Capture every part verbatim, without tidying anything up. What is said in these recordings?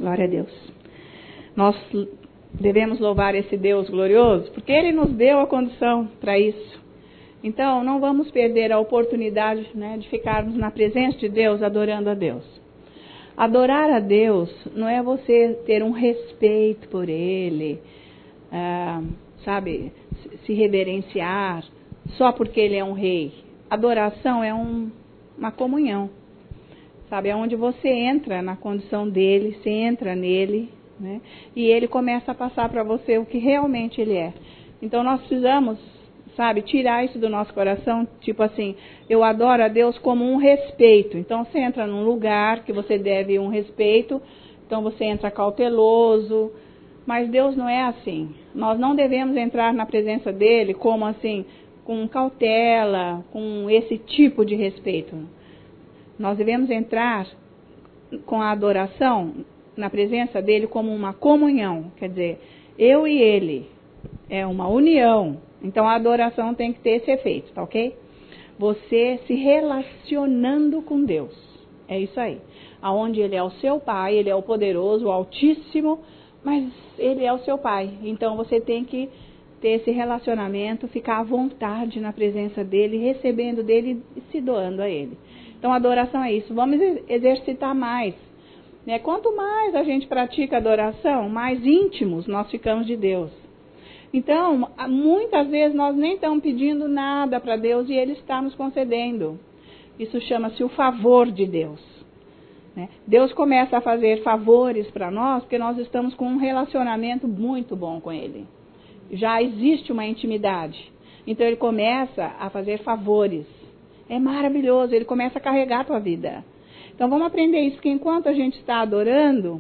Glória a Deus. Nós devemos louvar esse Deus glorioso, porque Ele nos deu a condição para isso. Então, não vamos perder a oportunidade, né, de ficarmos na presença de Deus, adorando a Deus. Adorar a Deus não é você ter um respeito por Ele, ah, sabe, se reverenciar só porque Ele é um rei. Adoração é um, uma comunhão, sabe, é onde você entra na condição dEle, você entra nele, né, e Ele começa a passar para você o que realmente Ele é. Então, nós precisamos, sabe, tirar isso do nosso coração, tipo assim, eu adoro a Deus como um respeito. Então, você entra num lugar que você deve um respeito, então você entra cauteloso, mas Deus não é assim. Nós não devemos entrar na presença dEle como assim, com cautela, com esse tipo de respeito. Nós devemos entrar com a adoração na presença dEle como uma comunhão, quer dizer, eu e Ele, é uma união. Então, a adoração tem que ter esse efeito, tá ok? Você se relacionando com Deus. É isso aí. Aonde Ele é o seu Pai, Ele é o poderoso, o Altíssimo, mas Ele é o seu Pai. Então, você tem que ter esse relacionamento, ficar à vontade na presença dEle, recebendo dEle e se doando a Ele. Então, a adoração é isso. Vamos exercitar mais. Né? Quanto mais a gente pratica adoração, mais íntimos nós ficamos de Deus. Então, muitas vezes nós nem estamos pedindo nada para Deus e Ele está nos concedendo. Isso chama-se o favor de Deus. Né? Deus começa a fazer favores para nós porque nós estamos com um relacionamento muito bom com Ele. Já existe uma intimidade. Então, Ele começa a fazer favores. É maravilhoso, Ele começa a carregar a tua vida. Então, vamos aprender isso, porque enquanto a gente está adorando,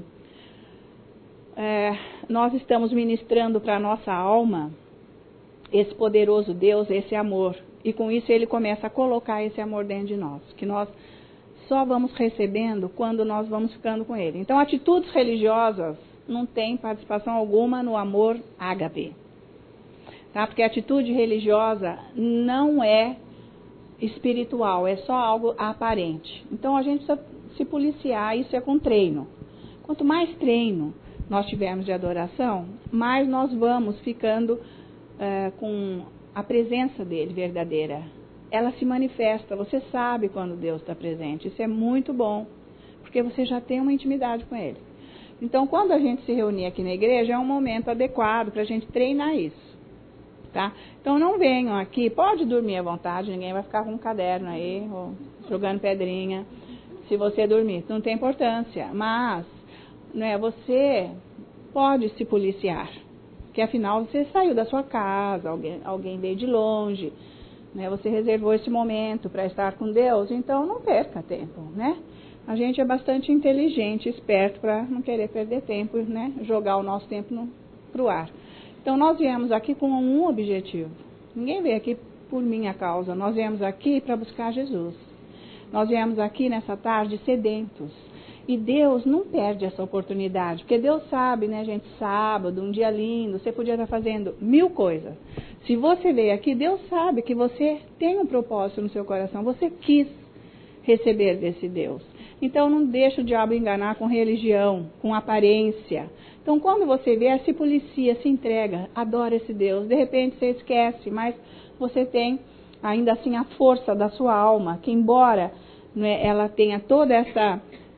é, nós estamos ministrando para a nossa alma esse poderoso Deus, esse amor. E com isso Ele começa a colocar esse amor dentro de nós, que nós só vamos recebendo quando nós vamos ficando com Ele. Então, atitudes religiosas não têm participação alguma no amor ágape. Tá? Porque a atitude religiosa não é espiritual, é só algo aparente. Então, a gente precisa se policiar, isso é com treino. Quanto mais treino nós tivermos de adoração, mais nós vamos ficando é, com a presença dele verdadeira. Ela se manifesta, você sabe quando Deus está presente. Isso é muito bom, porque você já tem uma intimidade com Ele. Então, quando a gente se reunir aqui na igreja, é um momento adequado para a gente treinar isso. Tá? Então, não venham aqui, pode dormir à vontade, ninguém vai ficar com um caderno aí, ou jogando pedrinha, se você dormir. Não tem importância, mas né, você pode se policiar, porque afinal você saiu da sua casa, alguém, alguém veio de longe, né, você reservou esse momento para estar com Deus, então não perca tempo, né? A gente é bastante inteligente, esperto para não querer perder tempo, né, jogar o nosso tempo para o ar. Então, nós viemos aqui com um objetivo. Ninguém veio aqui por minha causa. Nós viemos aqui para buscar Jesus. Nós viemos aqui nessa tarde sedentos. E Deus não perde essa oportunidade. Porque Deus sabe, né, gente, sábado, um dia lindo, você podia estar fazendo mil coisas. Se você veio aqui, Deus sabe que você tem um propósito no seu coração. Você quis receber desse Deus. Então, não deixa o diabo enganar com religião, com aparência. Então, quando você vier, se policia, se entrega, adora esse Deus. De repente, você esquece, mas você tem ainda assim a força da sua alma, que embora né, ela tenha toda essa,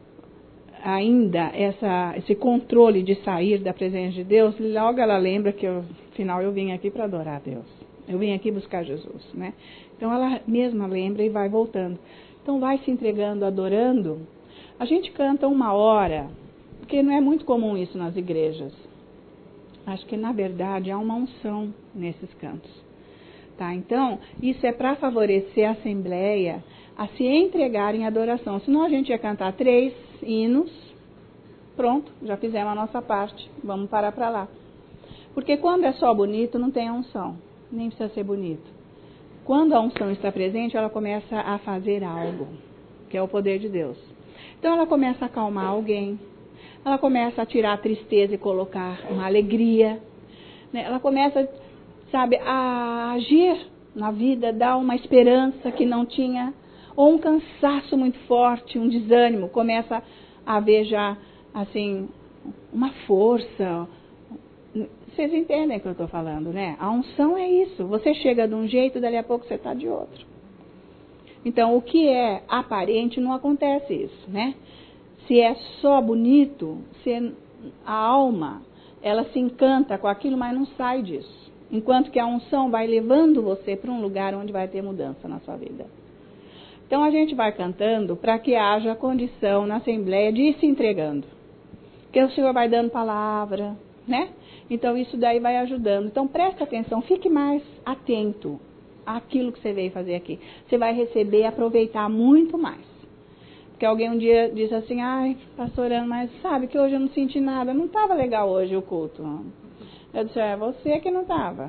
ainda essa, esse controle de sair da presença de Deus, logo ela lembra que, eu, afinal, eu vim aqui para adorar a Deus. Eu vim aqui buscar Jesus, né? Então, ela mesma lembra e vai voltando. Então, vai se entregando, adorando. A gente canta uma hora, porque não é muito comum isso nas igrejas. Acho que, na verdade, há uma unção nesses cantos. Tá? Então, isso é para favorecer a assembleia a se entregar em adoração. Senão, a gente ia cantar três hinos, pronto, já fizemos a nossa parte, vamos parar para lá. Porque quando é só bonito, não tem a unção, nem precisa ser bonito. Quando a unção está presente, ela começa a fazer algo, que é o poder de Deus. Então, ela começa a acalmar alguém, ela começa a tirar a tristeza e colocar uma alegria, né? Ela começa, sabe, a agir na vida, dar uma esperança que não tinha, ou um cansaço muito forte, um desânimo, começa a haver já, assim, uma força. Vocês entendem o que eu estou falando, né? A unção é isso. Você chega de um jeito, dali a pouco você está de outro. Então, o que é aparente não acontece isso, né? Se é só bonito, se a alma, ela se encanta com aquilo, mas não sai disso. Enquanto que a unção vai levando você para um lugar onde vai ter mudança na sua vida. Então, a gente vai cantando para que haja condição na Assembleia de ir se entregando. Porque o Senhor vai dando palavra, né? Então, isso daí vai ajudando. Então, preste atenção, fique mais atento àquilo que você veio fazer aqui. Você vai receber e aproveitar muito mais. Porque alguém um dia disse assim, ai, pastorando, mas sabe que hoje eu não senti nada, não estava legal hoje o culto. Eu disse, é, você que não estava.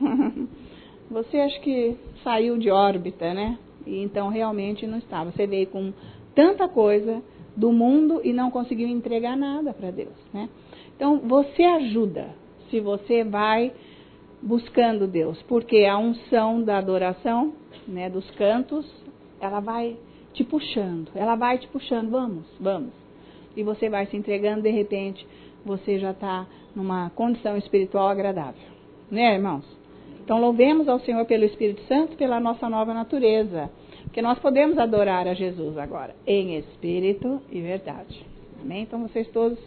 Você acho que saiu de órbita, né? E então, realmente não estava. Você veio com tanta coisa do mundo e não conseguiu entregar nada para Deus, né? Então, você ajuda se você vai buscando Deus, porque a unção da adoração, né, dos cantos, ela vai te puxando, ela vai te puxando, vamos, vamos. E você vai se entregando, de repente, você já está numa condição espiritual agradável. Né, irmãos? Então, louvemos ao Senhor pelo Espírito Santo, pela nossa nova natureza. Porque nós podemos adorar a Jesus agora, em espírito e verdade. Amém? Então, vocês todos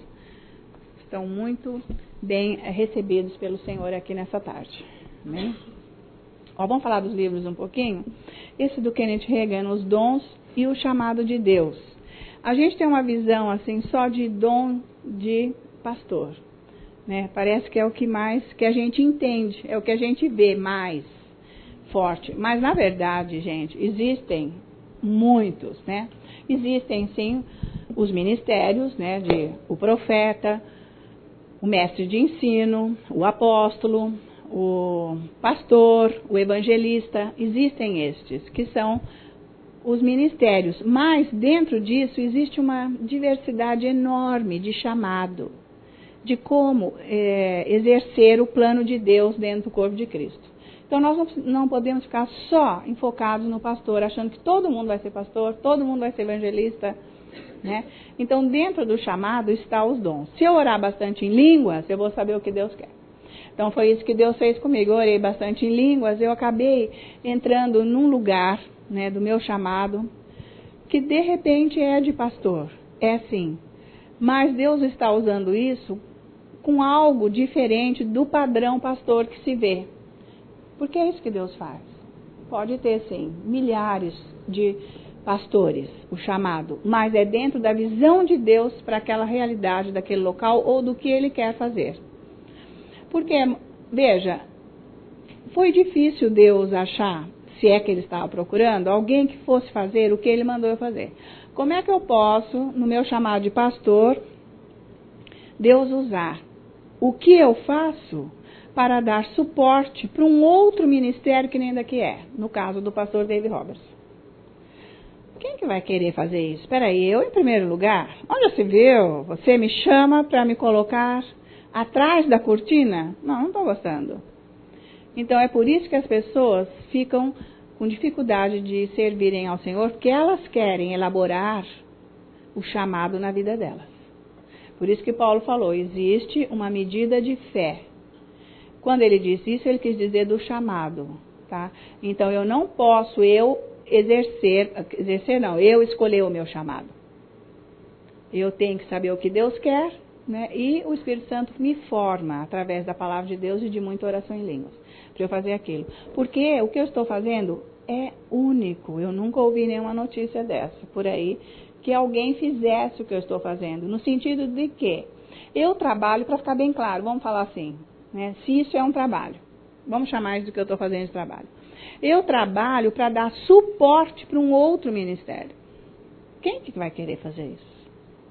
estão muito bem recebidos pelo Senhor aqui nessa tarde. Amém? Ó, vamos falar dos livros um pouquinho? Esse do Kenneth Hagin, Os Dons e o Chamado de Deus. A gente tem uma visão assim só de dom de pastor, né? Parece que é o que mais que a gente entende, é o que a gente vê mais forte. Mas na verdade, gente, existem muitos, né? Existem sim os ministérios, né? De o profeta, o mestre de ensino, o apóstolo, o pastor, o evangelista. Existem estes que são os ministérios, mas dentro disso existe uma diversidade enorme de chamado, de como é, exercer o plano de Deus dentro do corpo de Cristo. Então nós não, não podemos ficar só enfocados no pastor, achando que todo mundo vai ser pastor, todo mundo vai ser evangelista, né? Então dentro do chamado está os dons. Se eu orar bastante em línguas, eu vou saber o que Deus quer. Então foi isso que Deus fez comigo, eu orei bastante em línguas, eu acabei entrando num lugar, né, do meu chamado, que de repente é de pastor, é sim, mas Deus está usando isso com algo diferente do padrão pastor que se vê, porque é isso que Deus faz. Pode ter sim, milhares de pastores, o chamado, mas é dentro da visão de Deus para aquela realidade daquele local ou do que Ele quer fazer. Porque, veja, foi difícil Deus achar, se é que Ele estava procurando, alguém que fosse fazer o que Ele mandou eu fazer. Como é que eu posso, no meu chamado de pastor, Deus usar o que eu faço para dar suporte para um outro ministério que nem daqui é? No caso do pastor David Roberts. Quem que vai querer fazer isso? Espera aí, eu em primeiro lugar? Onde você viu? Você me chama para me colocar atrás da cortina? Não, não estou gostando. Então, é por isso que as pessoas ficam com dificuldade de servirem ao Senhor, porque elas querem elaborar o chamado na vida delas. Por isso que Paulo falou, existe uma medida de fé. Quando ele disse isso, ele quis dizer do chamado, tá? Então, eu não posso, eu exercer, exercer não, eu escolher o meu chamado. Eu tenho que saber o que Deus quer, né? E o Espírito Santo me forma através da palavra de Deus e de muita oração em línguas, para eu fazer aquilo. Porque o que eu estou fazendo é único. Eu nunca ouvi nenhuma notícia dessa por aí, que alguém fizesse o que eu estou fazendo. No sentido de que eu trabalho, para ficar bem claro, vamos falar assim, né? Se isso é um trabalho, vamos chamar isso do que eu estou fazendo de trabalho. Eu trabalho para dar suporte para um outro ministério. Quem que vai querer fazer isso?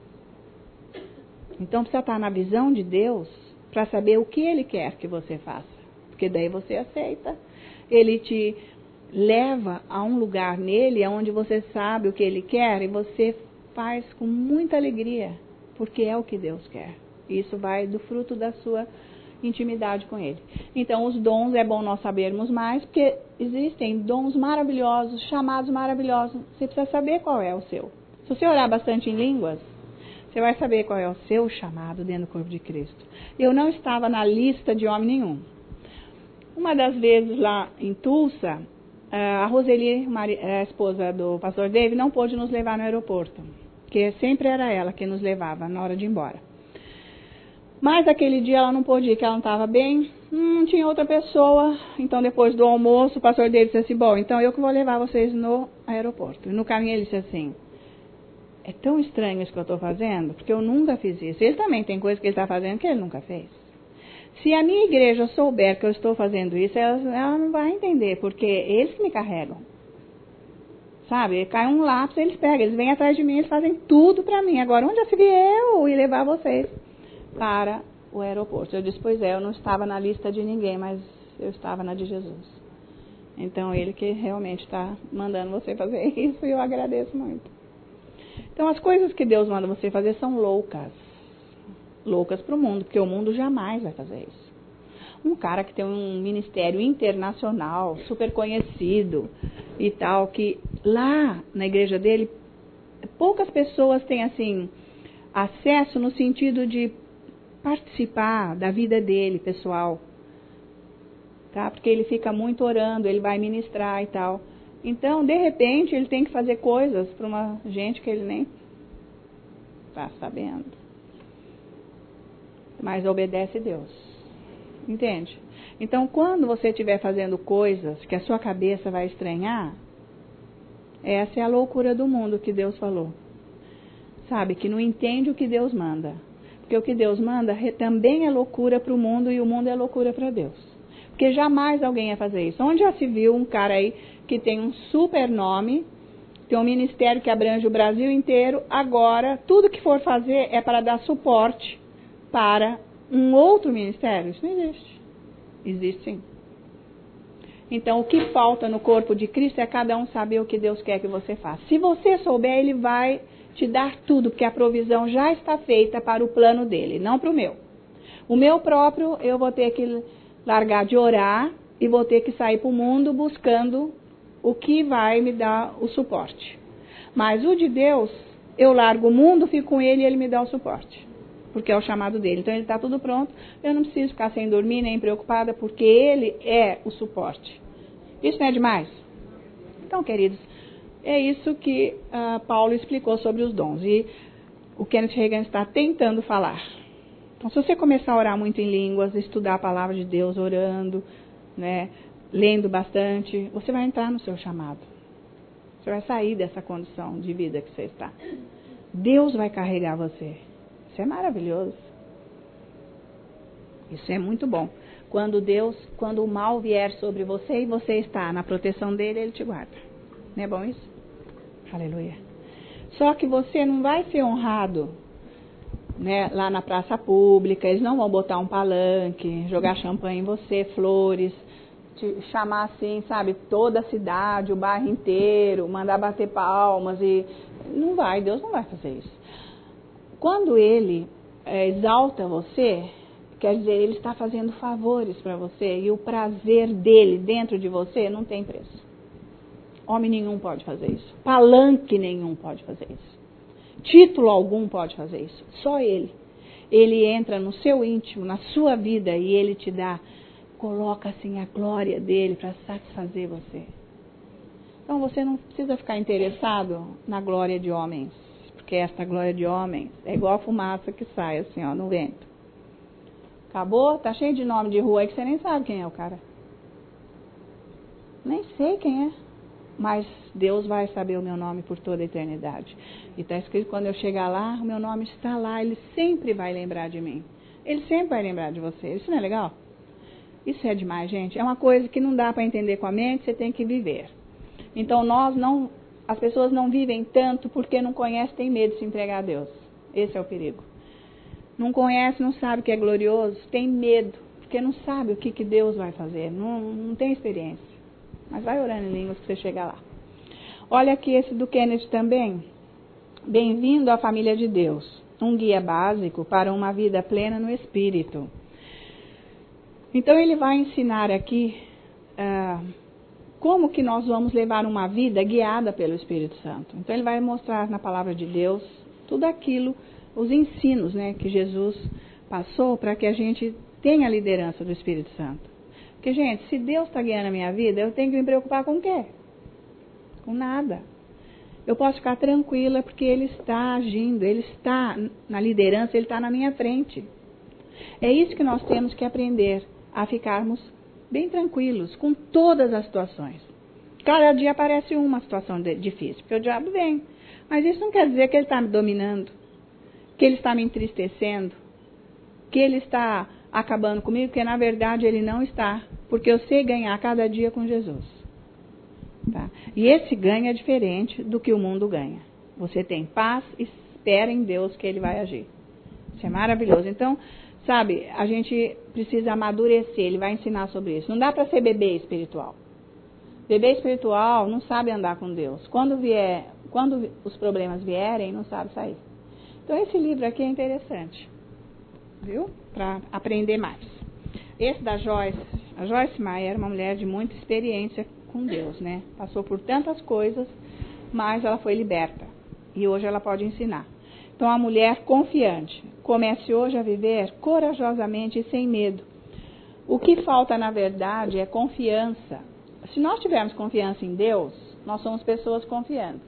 Então, precisa estar na visão de Deus para saber o que Ele quer que você faça. Porque daí você aceita. Ele te leva a um lugar nele onde você sabe o que Ele quer e você faz com muita alegria, porque é o que Deus quer. Isso vai do fruto da sua intimidade com Ele. Então, os dons, é bom nós sabermos mais, porque existem dons maravilhosos, chamados maravilhosos. Você precisa saber qual é o seu. Se você orar bastante em línguas, você vai saber qual é o seu chamado dentro do corpo de Cristo. Eu não estava na lista de homem nenhum. Uma das vezes lá em Tulsa, a Roseli, a esposa do pastor David, não pôde nos levar no aeroporto, porque sempre era ela que nos levava na hora de ir embora. Mas aquele dia ela não pôde ir, porque ela não estava bem, não tinha outra pessoa. Então depois do almoço, o pastor David disse assim, bom, então eu que vou levar vocês no aeroporto. E no caminho ele disse assim, é tão estranho isso que eu estou fazendo, porque eu nunca fiz isso. Ele também tem coisa que ele está fazendo que ele nunca fez. Se a minha igreja souber que eu estou fazendo isso, ela, ela não vai entender, porque eles que me carregam. Sabe, cai um lápis, eles pegam, eles vêm atrás de mim, eles fazem tudo para mim. Agora, onde já se vi eu ir levar vocês para o aeroporto? Eu disse, pois é, eu não estava na lista de ninguém, mas eu estava na de Jesus. Então, ele que realmente está mandando você fazer isso e eu agradeço muito. Então, as coisas que Deus manda você fazer são loucas. Loucas para o mundo, porque o mundo jamais vai fazer isso. Um cara que tem um ministério internacional, super conhecido e tal, que lá na igreja dele, poucas pessoas têm assim, acesso no sentido de participar da vida dele, pessoal. Tá? Porque ele fica muito orando, ele vai ministrar e tal. Então, de repente, ele tem que fazer coisas para uma gente que ele nem está sabendo. Mas obedece Deus. Entende? Então, quando você estiver fazendo coisas que a sua cabeça vai estranhar, essa é a loucura do mundo que Deus falou. Sabe? Que não entende o que Deus manda. Porque o que Deus manda também é loucura para o mundo e o mundo é loucura para Deus. Porque jamais alguém ia fazer isso. Onde já se viu um cara aí que tem um super nome, tem um ministério que abrange o Brasil inteiro, agora tudo que for fazer é para dar suporte para um outro ministério? Isso não existe. Existe sim. Então, o que falta no corpo de Cristo é cada um saber o que Deus quer que você faça. Se você souber, Ele vai te dar tudo, porque a provisão já está feita para o plano dele, não para o meu. O meu próprio, eu vou ter que largar de orar e vou ter que sair para o mundo buscando o que vai me dar o suporte. Mas o de Deus, eu largo o mundo, fico com Ele e Ele me dá o suporte. Porque é o chamado dele. Então, ele está tudo pronto. Eu não preciso ficar sem dormir, nem preocupada, porque ele é o suporte. Isso não é demais? Então, queridos, é isso que uh, Paulo explicou sobre os dons. E o Kenneth Hagin está tentando falar. Então, se você começar a orar muito em línguas, estudar a palavra de Deus, orando, né, lendo bastante, você vai entrar no seu chamado. Você vai sair dessa condição de vida que você está. Deus vai carregar você. Isso é maravilhoso. Isso é muito bom. Quando Deus, quando o mal vier sobre você e você está na proteção dele, ele te guarda. Não é bom isso? Aleluia. Só que você não vai ser honrado, né, lá na praça pública. Eles não vão botar um palanque, jogar champanhe em você, flores, te chamar assim, sabe, toda a cidade, o bairro inteiro, mandar bater palmas e não vai, Deus não vai fazer isso. Quando ele é, exalta você, quer dizer, ele está fazendo favores para você e o prazer dele dentro de você não tem preço. Homem nenhum pode fazer isso. Palanque nenhum pode fazer isso. Título algum pode fazer isso. Só ele. Ele entra no seu íntimo, na sua vida e ele te dá, coloca assim a glória dele para satisfazer você. Então você não precisa ficar interessado na glória de homens. Porque esta glória de homens é igual a fumaça que sai assim, ó, no vento. Acabou? Tá cheio de nome de rua aí que você nem sabe quem é o cara. Nem sei quem é. Mas Deus vai saber o meu nome por toda a eternidade. E está escrito, quando eu chegar lá, o meu nome está lá. Ele sempre vai lembrar de mim. Ele sempre vai lembrar de você. Isso não é legal? Isso é demais, gente. É uma coisa que não dá para entender com a mente, você tem que viver. Então, nós não... As pessoas não vivem tanto porque não conhecem, têm medo de se entregar a Deus. Esse é o perigo. Não conhece, não sabe o que é glorioso, tem medo, porque não sabe o que, que Deus vai fazer, não, não tem experiência. Mas vai orando em línguas que você chegar lá. Olha aqui esse do Kenneth também. Bem-vindo à família de Deus. Um guia básico para uma vida plena no Espírito. Então ele vai ensinar aqui... Uh, como que nós vamos levar uma vida guiada pelo Espírito Santo. Então ele vai mostrar na palavra de Deus tudo aquilo, os ensinos, né, que Jesus passou para que a gente tenha a liderança do Espírito Santo. Porque, gente, se Deus está guiando a minha vida, eu tenho que me preocupar com o quê? Com nada. Eu posso ficar tranquila porque Ele está agindo, Ele está na liderança, Ele está na minha frente. É isso que nós temos que aprender, a ficarmos bem tranquilos com todas as situações. Cada dia aparece uma situação difícil, porque o diabo vem. Mas isso não quer dizer que ele está me dominando, que ele está me entristecendo, que ele está acabando comigo, porque na verdade ele não está, porque eu sei ganhar cada dia com Jesus. Tá? E esse ganho é diferente do que o mundo ganha. Você tem paz e espera em Deus que Ele vai agir. Isso é maravilhoso. Então, sabe, a gente precisa amadurecer, Ele vai ensinar sobre isso. Não dá para ser bebê espiritual. Bebê espiritual não sabe andar com Deus. Quando vier, quando os problemas vierem, não sabe sair. Então, esse livro aqui é interessante, viu? Para aprender mais. Esse da Joyce, a Joyce Meyer era uma mulher de muita experiência com Deus, né? Passou por tantas coisas, mas ela foi liberta. E hoje ela pode ensinar. Então, a mulher confiante. Comece hoje a viver corajosamente e sem medo. O que falta, na verdade, é confiança. Se nós tivermos confiança em Deus, nós somos pessoas confiantes.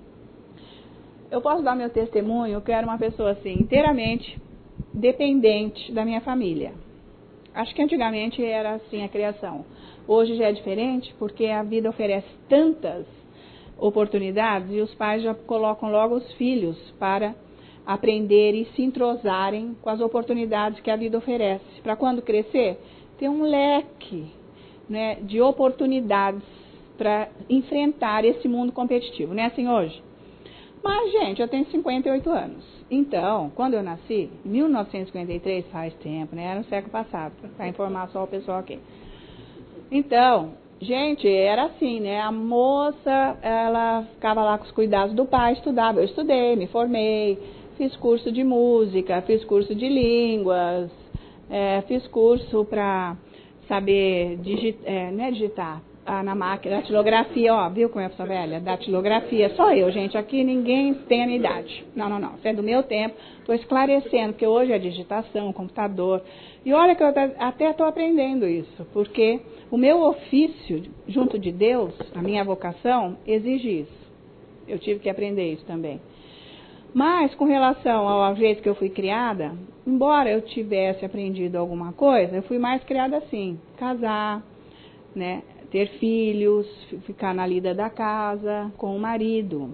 Eu posso dar meu testemunho, que eu era uma pessoa assim, inteiramente dependente da minha família. Acho que antigamente era assim a criação. Hoje já é diferente, porque a vida oferece tantas oportunidades e os pais já colocam logo os filhos para aprender e se entrosarem com as oportunidades que a vida oferece. Para quando crescer, ter um leque, né, de oportunidades para enfrentar esse mundo competitivo. Não é assim hoje? Mas, gente, eu tenho cinquenta e oito anos. Então, quando eu nasci, em mil novecentos e cinquenta e três, faz tempo, né? Era no século passado, para informar só o pessoal aqui. Então, gente, era assim, né? A moça, ela ficava lá com os cuidados do pai, estudava. Eu estudei, me formei, fiz curso de música, fiz curso de línguas, é, fiz curso para saber digi é, né, digitar. Ah, na máquina, datilografia, ó, viu como é essa velha? Datilografia, só eu, gente, aqui ninguém tem a minha idade. Não, não, não, isso é do meu tempo, estou esclarecendo, porque hoje é digitação, computador. E olha que eu até estou aprendendo isso, porque o meu ofício, junto de Deus, a minha vocação, exige isso. Eu tive que aprender isso também. Mas, com relação ao jeito que eu fui criada, embora eu tivesse aprendido alguma coisa, eu fui mais criada assim, casar, né? Ter filhos, ficar na lida da casa, com o marido.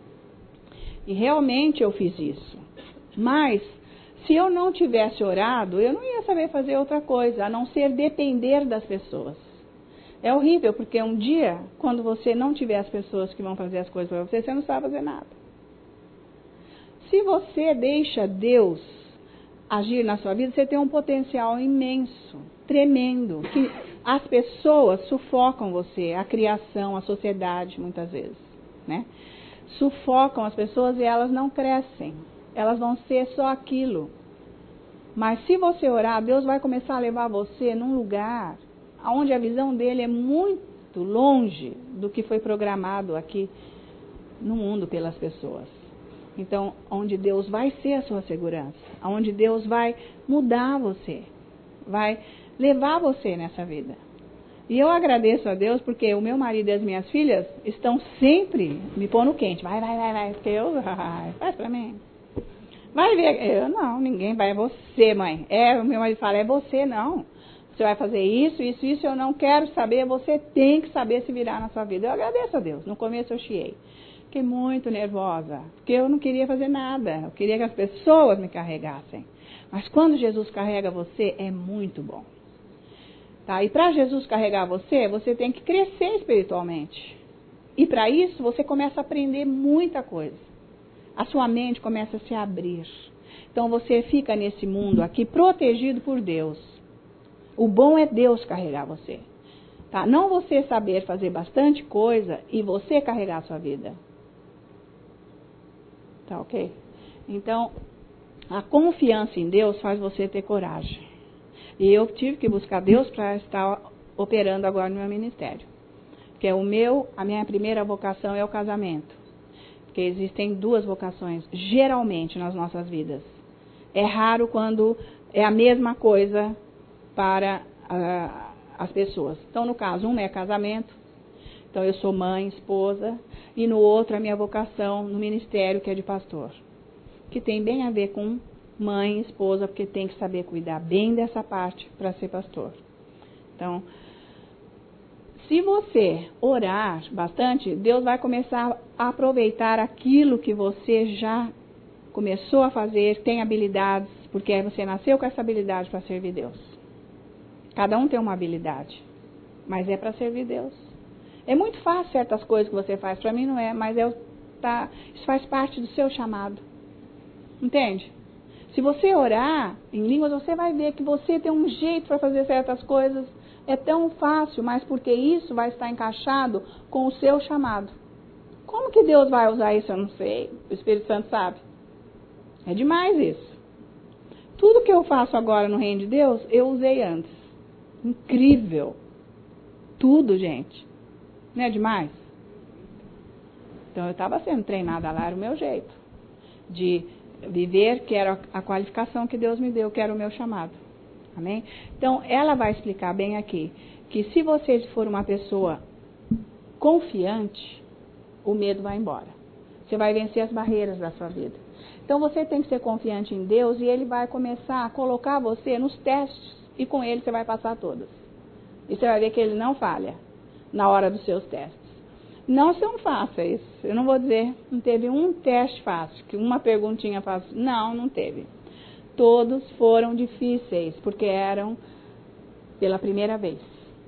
E realmente eu fiz isso. Mas, se eu não tivesse orado, eu não ia saber fazer outra coisa, a não ser depender das pessoas. É horrível, porque um dia, quando você não tiver as pessoas que vão fazer as coisas para você, você não sabe fazer nada. Se você deixa Deus agir na sua vida, você tem um potencial imenso, tremendo, que as pessoas sufocam você, a criação, a sociedade, muitas vezes, né? Sufocam as pessoas e elas não crescem. Elas vão ser só aquilo. Mas se você orar, Deus vai começar a levar você num lugar onde a visão dele é muito longe do que foi programado aqui no mundo pelas pessoas. Então, onde Deus vai ser a sua segurança, onde Deus vai mudar você, vai levar você nessa vida. E eu agradeço a Deus porque o meu marido e as minhas filhas estão sempre me pondo quente. Vai, vai, vai, vai, porque eu, ai, faz pra mim. Vai ver, eu não, ninguém vai, é você, mãe. É, o meu marido fala, é você não. Você vai fazer isso, isso, isso, eu não quero saber, você tem que saber se virar na sua vida. Eu agradeço a Deus, no começo eu chiei. Fiquei muito nervosa, porque eu não queria fazer nada, eu queria que as pessoas me carregassem. Mas quando Jesus carrega você, é muito bom. Tá? E para Jesus carregar você, você tem que crescer espiritualmente. E para isso, você começa a aprender muita coisa. A sua mente começa a se abrir. Então, você fica nesse mundo aqui protegido por Deus. O bom é Deus carregar você. Tá? Não você saber fazer bastante coisa e você carregar a sua vida. Tá ok? Então, a confiança em Deus faz você ter coragem. E eu tive que buscar Deus para estar operando agora no meu ministério. Porque o meu, a minha primeira vocação é o casamento. Porque existem duas vocações, geralmente, nas nossas vidas. É raro quando é a mesma coisa para uh, as pessoas. Então, no caso, um é casamento, então eu sou mãe, esposa, e no outro a minha vocação no ministério, que é de pastor, que tem bem a ver com mãe, esposa, porque tem que saber cuidar bem dessa parte para ser pastor. Então, se você orar bastante, Deus vai começar a aproveitar aquilo que você já começou a fazer, tem habilidades, porque você nasceu com essa habilidade para servir Deus. Cada um tem uma habilidade, mas é para servir Deus. É muito fácil certas coisas que você faz, para mim não é, mas é, tá, isso faz parte do seu chamado. Entende? Se você orar em línguas, você vai ver que você tem um jeito para fazer certas coisas. É tão fácil, mas porque isso vai estar encaixado com o seu chamado. Como que Deus vai usar isso? Eu não sei. O Espírito Santo sabe. É demais isso. Tudo que eu faço agora no reino de Deus, eu usei antes. Incrível. Tudo, gente. Não é demais? Então eu estava sendo treinada lá, era o meu jeito. De viver, que era a qualificação que Deus me deu, que era o meu chamado. Amém? Então, ela vai explicar bem aqui, que se você for uma pessoa confiante, o medo vai embora. Você vai vencer as barreiras da sua vida. Então, você tem que ser confiante em Deus e Ele vai começar a colocar você nos testes e com Ele você vai passar todas. E você vai ver que Ele não falha na hora dos seus testes. Não são fáceis. Eu não vou dizer, não teve um teste fácil, que uma perguntinha fácil. Não, não teve. Todos foram difíceis, porque eram pela primeira vez.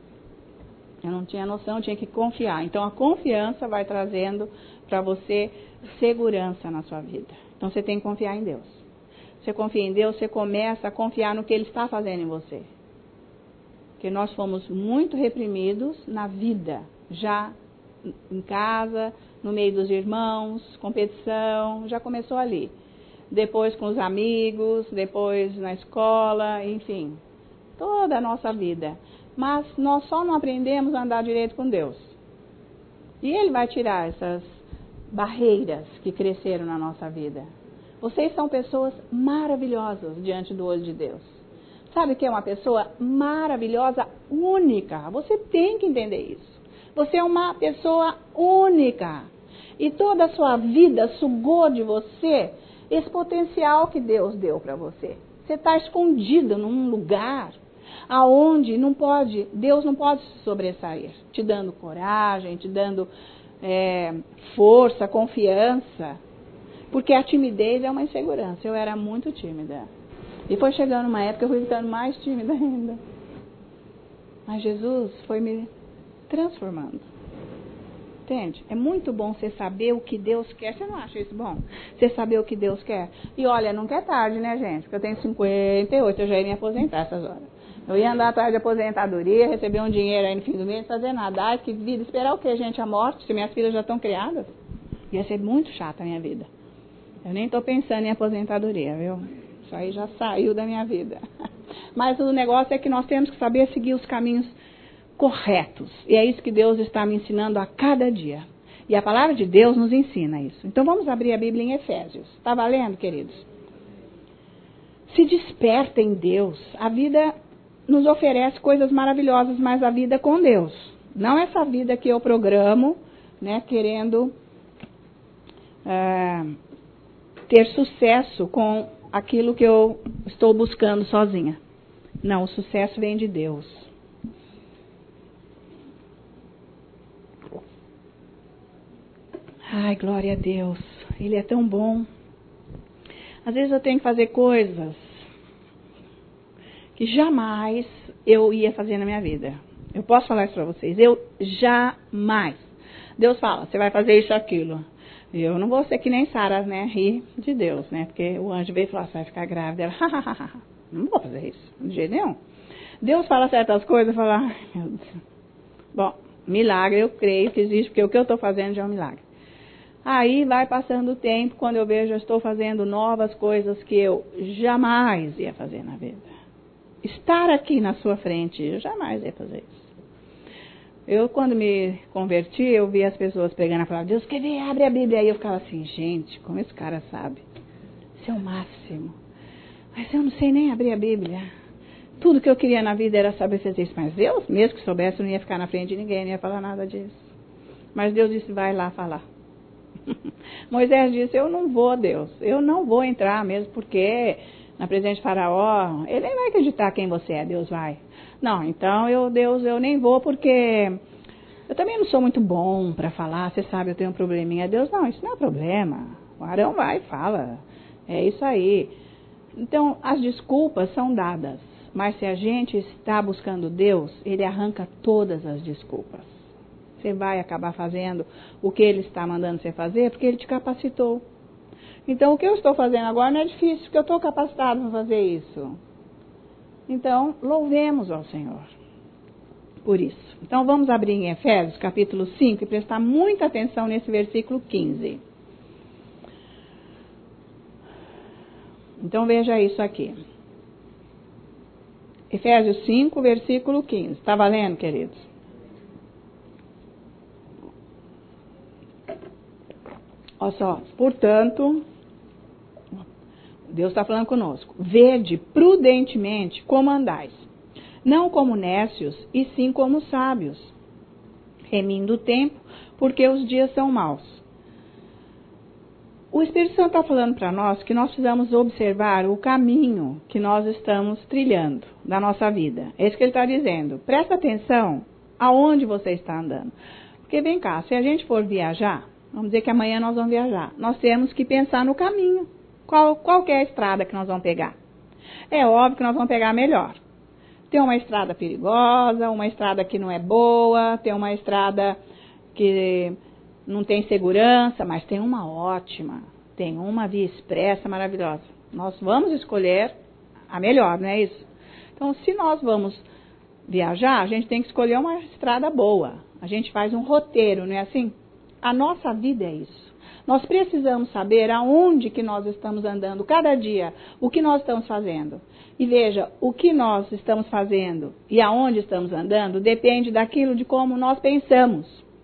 Eu não tinha noção, eu tinha que confiar. Então, a confiança vai trazendo para você segurança na sua vida. Então, você tem que confiar em Deus. Você confia em Deus, você começa a confiar no que Ele está fazendo em você. Porque nós fomos muito reprimidos na vida, já em casa, no meio dos irmãos, competição, já começou ali. Depois com os amigos, depois na escola, enfim, toda a nossa vida. Mas nós só não aprendemos a andar direito com Deus. E Ele vai tirar essas barreiras que cresceram na nossa vida. Vocês são pessoas maravilhosas diante do olho de Deus. Sabe o que é uma pessoa maravilhosa, única? Você tem que entender isso. Você é uma pessoa única. E toda a sua vida sugou de você esse potencial que Deus deu para você. Você está escondido num lugar aonde não pode, Deus não pode se sobressair, te dando coragem, te dando é, força, confiança. Porque a timidez é uma insegurança. Eu era muito tímida. E foi chegando uma época que eu fui ficando mais tímida ainda. Mas Jesus foi me transformando. Entende? É muito bom você saber o que Deus quer. Você não acha isso bom? Você saber o que Deus quer. E olha, nunca é tarde, né, gente? Porque eu tenho cinquenta e oito, eu já ia me aposentar essas horas. Eu ia andar atrás de aposentadoria, receber um dinheiro aí no fim do mês, fazer nada. Ai, que vida. Esperar o quê, gente? A morte? Se minhas filhas já estão criadas? Ia ser muito chata a minha vida. Eu nem estou pensando em aposentadoria, viu? Isso aí já saiu da minha vida. Mas o negócio é que nós temos que saber seguir os caminhos corretos. E é isso que Deus está me ensinando a cada dia. E a palavra de Deus nos ensina isso. Então vamos abrir a Bíblia em Efésios. Está valendo, queridos? Se desperta em Deus. A vida nos oferece coisas maravilhosas, mas a vida com Deus. Não essa vida que eu programo, né, querendo é, ter sucesso com aquilo que eu estou buscando sozinha. Não, o sucesso vem de Deus. Ai, glória a Deus. Ele é tão bom. Às vezes eu tenho que fazer coisas que jamais eu ia fazer na minha vida. Eu posso falar isso para vocês. Eu jamais. Deus fala, você vai fazer isso, aquilo. Eu não vou ser que nem Sara, né? Rir de Deus, né? Porque o anjo veio e falou, você vai ficar grávida. Ela, não vou fazer isso, de jeito nenhum. Deus fala certas coisas, fala, ai, meu Deus. Bom, milagre eu creio que existe, porque o que eu estou fazendo já é um milagre. Aí vai passando o tempo, quando eu vejo, eu estou fazendo novas coisas que eu jamais ia fazer na vida. Estar aqui na sua frente, eu jamais ia fazer isso. Eu, quando me converti, eu vi as pessoas pregando a palavra de Deus, quer ver, abre a Bíblia. Aí eu ficava assim, gente, como esse cara sabe? Isso é o máximo. Mas eu não sei nem abrir a Bíblia. Tudo que eu queria na vida era saber fazer isso. Mas Deus, mesmo que soubesse, eu não ia ficar na frente de ninguém, não ia falar nada disso. Mas Deus disse, vai lá falar. Moisés disse, eu não vou, Deus. Eu não vou entrar mesmo, porque na presença de Faraó, ele nem vai acreditar quem você é, Deus vai. Não, então, eu, Deus, eu nem vou, porque eu também não sou muito bom para falar. Você sabe, eu tenho um probleminha. Deus, não, isso não é problema. O Arão vai e fala. É isso aí. Então, as desculpas são dadas. Mas se a gente está buscando Deus, Ele arranca todas as desculpas. Você vai acabar fazendo o que Ele está mandando você fazer, porque Ele te capacitou. Então, o que eu estou fazendo agora não é difícil, porque eu estou capacitado para fazer isso. Então, louvemos ao Senhor por isso. Então, vamos abrir em Efésios, capítulo cinco, e prestar muita atenção nesse versículo quinze. Então, veja isso aqui. Efésios cinco, versículo quinze. Está valendo, queridos? Olha só. Portanto, Deus está falando conosco. Vede prudentemente como andais, não como nécios, e sim como sábios, remindo o tempo, porque os dias são maus. O Espírito Santo está falando para nós que nós precisamos observar o caminho que nós estamos trilhando da nossa vida. É isso que ele está dizendo. Presta atenção aonde você está andando. Porque vem cá, se a gente for viajar, vamos dizer que amanhã nós vamos viajar, nós temos que pensar no caminho. Qual, qual que é a estrada que nós vamos pegar? É óbvio que nós vamos pegar a melhor. Tem uma estrada perigosa, uma estrada que não é boa, tem uma estrada que não tem segurança, mas tem uma ótima, tem uma via expressa maravilhosa. Nós vamos escolher a melhor, não é isso? Então, se nós vamos viajar, a gente tem que escolher uma estrada boa. A gente faz um roteiro, não é assim? A nossa vida é isso. Nós precisamos saber aonde que nós estamos andando cada dia, o que nós estamos fazendo. E veja, o que nós estamos fazendo e aonde estamos andando depende daquilo de como nós pensamos.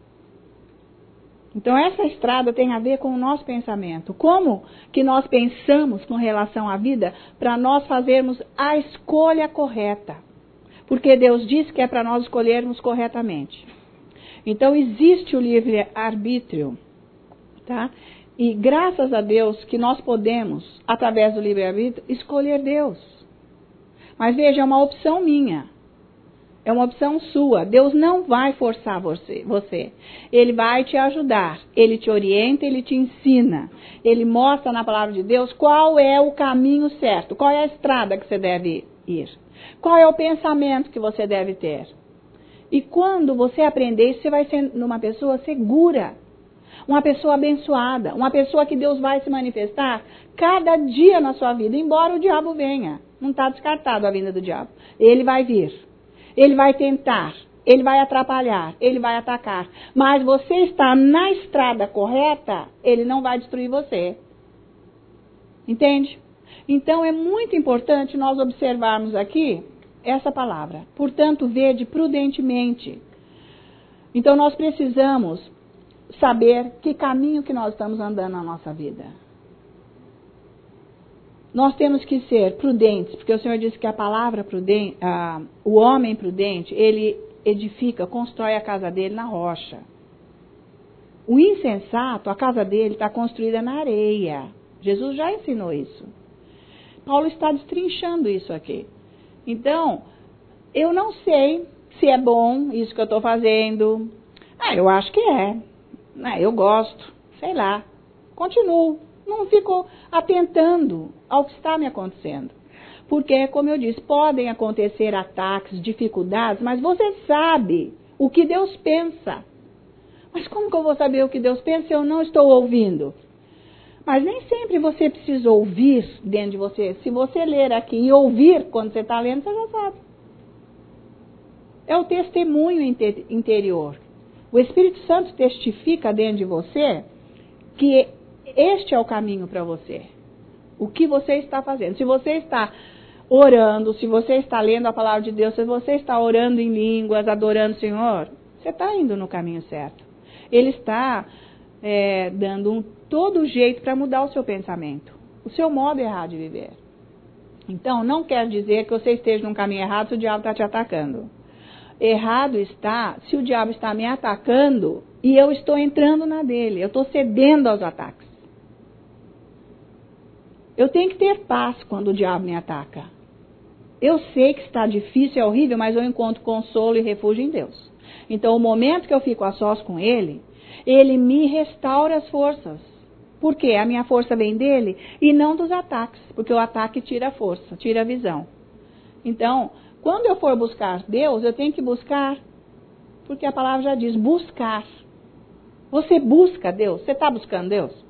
Então, essa estrada tem a ver com o nosso pensamento. Como que nós pensamos com relação à vida para nós fazermos a escolha correta. Porque Deus disse que é para nós escolhermos corretamente. Então, existe o livre-arbítrio, tá? E graças a Deus que nós podemos, através do livre-arbítrio, escolher Deus. Mas veja, é uma opção minha. É uma opção sua. Deus não vai forçar você, você. Ele vai te ajudar. Ele te orienta, ele te ensina. Ele mostra na palavra de Deus qual é o caminho certo. Qual é a estrada que você deve ir. Qual é o pensamento que você deve ter. E quando você aprender isso, você vai ser uma pessoa segura. Uma pessoa abençoada. Uma pessoa que Deus vai se manifestar cada dia na sua vida. Embora o diabo venha. Não está descartado a vinda do diabo. Ele vai vir. Ele vai tentar, ele vai atrapalhar, ele vai atacar. Mas você está na estrada correta, ele não vai destruir você. Entende? Então é muito importante nós observarmos aqui essa palavra. Portanto, vede prudentemente. Então nós precisamos saber que caminho que nós estamos andando na nossa vida. Nós temos que ser prudentes, porque o Senhor disse que a palavra prudente, ah, o homem prudente, ele edifica, constrói a casa dele na rocha. O insensato, a casa dele está construída na areia. Jesus já ensinou isso. Paulo está destrinchando isso aqui. Então, eu não sei se é bom isso que eu estou fazendo. Ah, eu acho que é. Ah, eu gosto. Sei lá. Continuo. Não fico atentando ao que está me acontecendo. Porque, como eu disse, podem acontecer ataques, dificuldades, mas você sabe o que Deus pensa. Mas como que eu vou saber o que Deus pensa se eu não estou ouvindo? Mas nem sempre você precisa ouvir dentro de você. Se você ler aqui e ouvir quando você está lendo, você já sabe. É o testemunho interior. O Espírito Santo testifica dentro de você que este é o caminho para você. O que você está fazendo. Se você está orando, se você está lendo a palavra de Deus, se você está orando em línguas, adorando o Senhor, você está indo no caminho certo. Ele está é, dando um, todo jeito para mudar o seu pensamento. O seu modo errado de viver. Então, não quer dizer que você esteja num caminho errado se o diabo está te atacando. Errado está se o diabo está me atacando e eu estou entrando na dele, eu estou cedendo aos ataques. Eu tenho que ter paz quando o diabo me ataca. Eu sei que está difícil, é horrível, mas eu encontro consolo e refúgio em Deus. Então, o momento que eu fico a sós com ele, ele me restaura as forças. Por quê? A minha força vem dele e não dos ataques, porque o ataque tira a força, tira a visão. Então, quando eu for buscar Deus, eu tenho que buscar, porque a palavra já diz, buscar. Você busca Deus? Você está buscando Deus?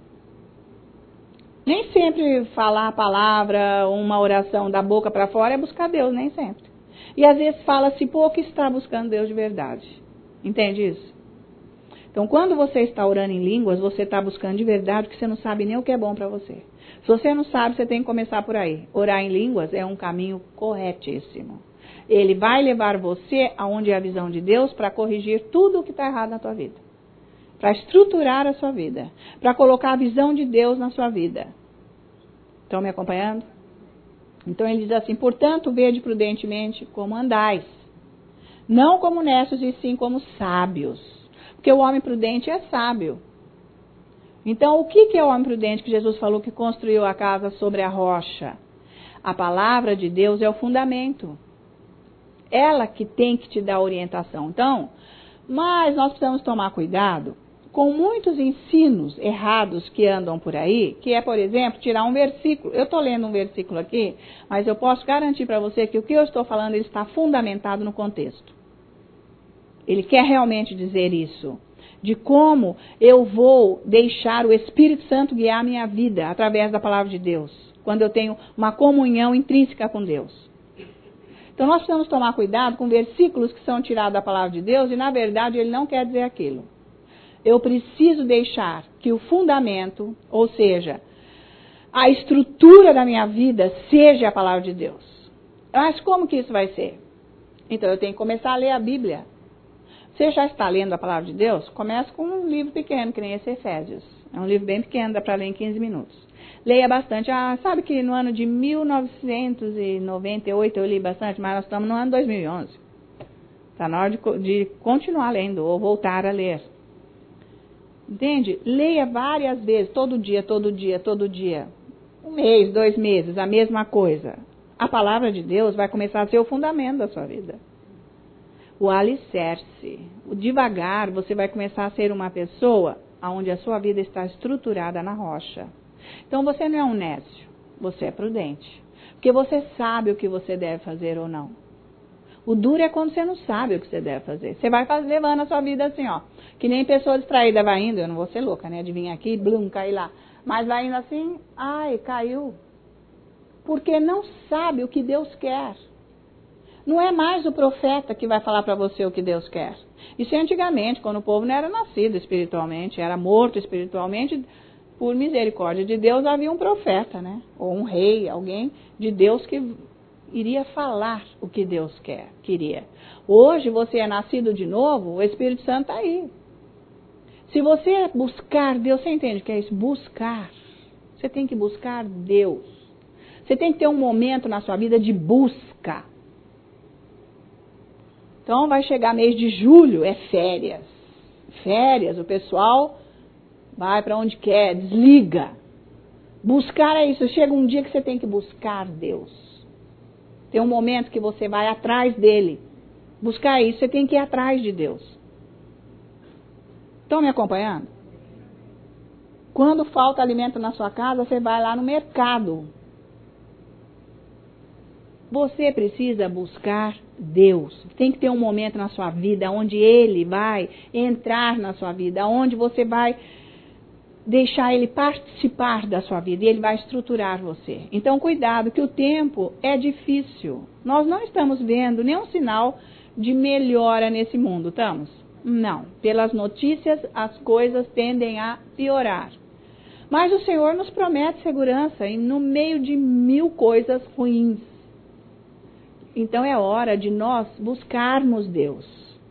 Nem sempre falar a palavra, uma oração da boca para fora é buscar Deus, nem sempre. E às vezes fala-se pouco e está buscando Deus de verdade. Entende isso? Então, quando você está orando em línguas, você está buscando de verdade, porque você não sabe nem o que é bom para você. Se você não sabe, você tem que começar por aí. Orar em línguas é um caminho corretíssimo. Ele vai levar você aonde é a visão de Deus para corrigir tudo o que está errado na tua vida. Para estruturar a sua vida. Para colocar a visão de Deus na sua vida. Estão me acompanhando? Então ele diz assim, portanto, vede prudentemente como andais. Não como necios, e sim como sábios. Porque o homem prudente é sábio. Então, o que é o homem prudente que Jesus falou que construiu a casa sobre a rocha? A palavra de Deus é o fundamento. Ela que tem que te dar orientação. Então, mas nós precisamos tomar cuidado com muitos ensinos errados que andam por aí, que é, por exemplo, tirar um versículo. Eu estou lendo um versículo aqui, mas eu posso garantir para você que o que eu estou falando ele está fundamentado no contexto. Ele quer realmente dizer isso. De como eu vou deixar o Espírito Santo guiar a minha vida através da palavra de Deus. Quando eu tenho uma comunhão intrínseca com Deus. Então nós precisamos tomar cuidado com versículos que são tirados da palavra de Deus e na verdade ele não quer dizer aquilo. Eu preciso deixar que o fundamento, ou seja, a estrutura da minha vida seja a palavra de Deus. Mas como que isso vai ser? Então eu tenho que começar a ler a Bíblia. Você já está lendo a palavra de Deus? Comece com um livro pequeno, que nem esse Efésios. É um livro bem pequeno, dá para ler em quinze minutos. Leia bastante. Ah, sabe que no ano de mil novecentos e noventa e oito eu li bastante, mas nós estamos no ano dois mil e onze. Está na hora de, de continuar lendo ou voltar a ler. Entende? Leia várias vezes, todo dia, todo dia, todo dia. Um mês, dois meses, a mesma coisa. A palavra de Deus vai começar a ser o fundamento da sua vida. O alicerce. O devagar, você vai começar a ser uma pessoa onde a sua vida está estruturada na rocha. Então você não é um nécio, você é prudente. Porque você sabe o que você deve fazer ou não. O duro é quando você não sabe o que você deve fazer. Você vai fazer, levando a sua vida assim, ó. Que nem pessoa distraída vai indo, eu não vou ser louca, né? De vir aqui, blum, cair lá. Mas vai indo assim, ai, caiu. Porque não sabe o que Deus quer. Não é mais o profeta que vai falar para você o que Deus quer. Isso é antigamente, quando o povo não era nascido espiritualmente, era morto espiritualmente, por misericórdia de Deus havia um profeta, né? Ou um rei, alguém de Deus que iria falar o que Deus quer, queria. Hoje você é nascido de novo, o Espírito Santo está aí. Se você buscar Deus, você entende o que é isso? Buscar. Você tem que buscar Deus. Você tem que ter um momento na sua vida de busca. Então vai chegar mês de julho, é férias. Férias, o pessoal vai para onde quer, desliga. Buscar é isso. Chega um dia que você tem que buscar Deus. Tem um momento que você vai atrás dele. Buscar isso, você tem que ir atrás de Deus. Estão me acompanhando? Quando falta alimento na sua casa, você vai lá no mercado. Você precisa buscar Deus. Tem que ter um momento na sua vida onde Ele vai entrar na sua vida, onde você vai deixar Ele participar da sua vida e Ele vai estruturar você. Então, cuidado, que o tempo é difícil. Nós não estamos vendo nenhum sinal de melhora nesse mundo, estamos? Não. Pelas notícias, as coisas tendem a piorar. Mas o Senhor nos promete segurança e no meio de mil coisas ruins. Então é hora de nós buscarmos Deus.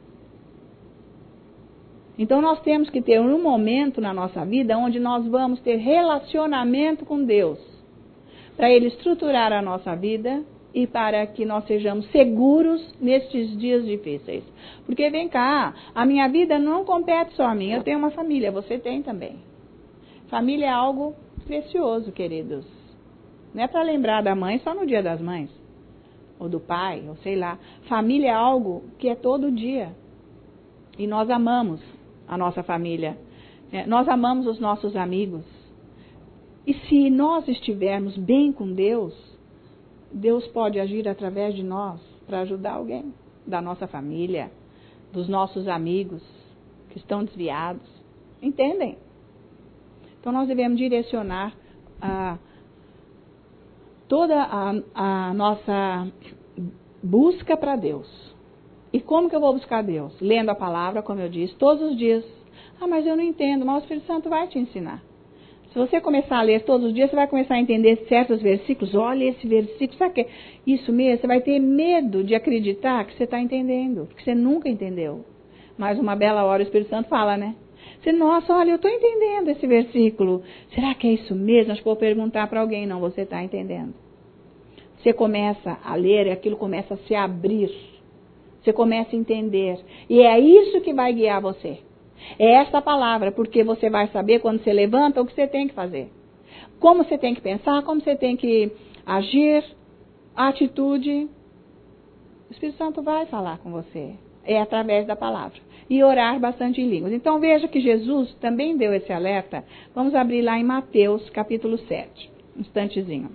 Então nós temos que ter um momento na nossa vida onde nós vamos ter relacionamento com Deus. para Ele estruturar a nossa vida e para que nós sejamos seguros nestes dias difíceis. Porque vem cá, a minha vida não compete só a mim, eu tenho uma família, você tem também. Família é algo precioso, queridos. Não é para lembrar da mãe só no dia das mães, ou do pai, ou sei lá. Família é algo que é todo dia. E nós amamos a nossa família. Nós amamos os nossos amigos. E se nós estivermos bem com Deus, Deus pode agir através de nós para ajudar alguém da nossa família, dos nossos amigos que estão desviados. Entendem? Então nós devemos direcionar a, toda a, a nossa busca para Deus. E como que eu vou buscar Deus? Lendo a palavra, como eu disse, todos os dias. Ah, mas eu não entendo, mas o Espírito Santo vai te ensinar. Se você começar a ler todos os dias, você vai começar a entender certos versículos. Olha esse versículo, sabe o que é isso mesmo? Você vai ter medo de acreditar que você está entendendo, porque você nunca entendeu. Mas uma bela hora o Espírito Santo fala, né? Você, nossa, olha, eu estou entendendo esse versículo. Será que é isso mesmo? Acho que vou perguntar para alguém. Não, você está entendendo. Você começa a ler e aquilo começa a se abrir. Você começa a entender. E é isso que vai guiar você. É esta palavra, porque você vai saber quando você levanta o que você tem que fazer. Como você tem que pensar, como você tem que agir, a atitude. O Espírito Santo vai falar com você. É através da palavra. E orar bastante em línguas. Então veja que Jesus também deu esse alerta. Vamos abrir lá em Mateus, capítulo sete. Um instantezinho.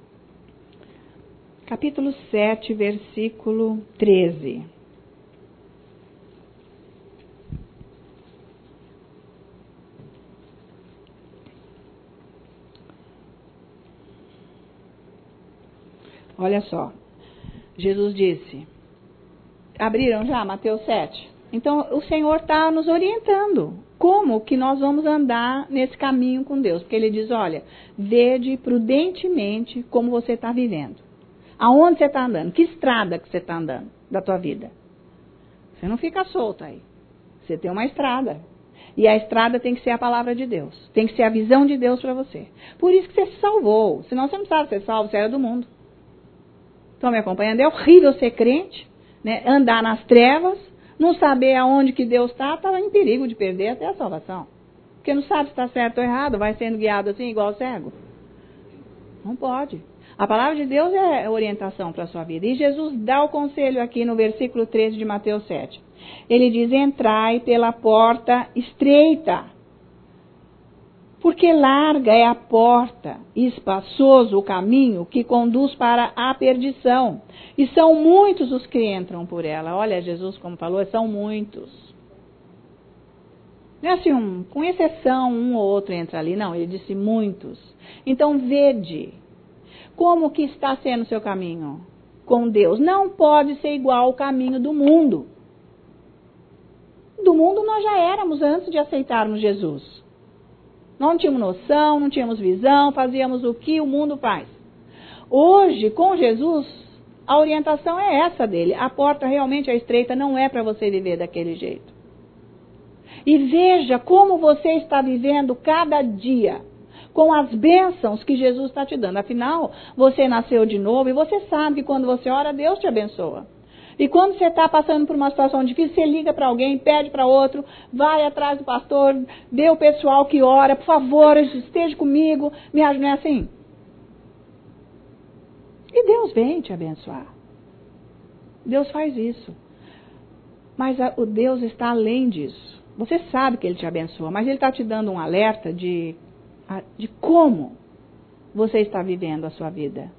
Capítulo sete, versículo treze. Olha só, Jesus disse, abriram já Mateus sete? Então o Senhor está nos orientando, como que nós vamos andar nesse caminho com Deus, porque Ele diz, olha, vede prudentemente como você está vivendo, aonde você está andando, que estrada que você está andando da tua vida, você não fica solto aí, você tem uma estrada, e a estrada tem que ser a palavra de Deus, tem que ser a visão de Deus para você, por isso que você se salvou, senão você não precisava ser salvo, você era do mundo. Estão me acompanhando? É horrível ser crente, né? Andar nas trevas, não saber aonde que Deus está, está em perigo de perder até a salvação. Porque não sabe se está certo ou errado, vai sendo guiado assim igual cego. Não pode. A palavra de Deus é orientação para a sua vida. E Jesus dá o conselho aqui no versículo treze de Mateus sete. Ele diz, entrai pela porta estreita. Porque larga é a porta e espaçoso o caminho que conduz para a perdição. E são muitos os que entram por ela. Olha, Jesus, como falou, são muitos. Não é assim, um, com exceção, um ou outro entra ali. Não, ele disse muitos. Então, vede como que está sendo o seu caminho com Deus. Não pode ser igual ao caminho do mundo. Do mundo nós já éramos antes de aceitarmos Jesus. Não tínhamos noção, não tínhamos visão, fazíamos o que o mundo faz. Hoje, com Jesus, a orientação é essa dele. A porta realmente é estreita, não é para você viver daquele jeito. E veja como você está vivendo cada dia, com as bênçãos que Jesus está te dando. Afinal, você nasceu de novo e você sabe que quando você ora, Deus te abençoa. E quando você está passando por uma situação difícil, você liga para alguém, pede para outro, vai atrás do pastor, vê o pessoal que ora, por favor, esteja comigo, me ajude, não é assim? E Deus vem te abençoar. Deus faz isso. Mas a, o Deus está além disso. Você sabe que Ele te abençoa, mas Ele está te dando um alerta de, de como você está vivendo a sua vida.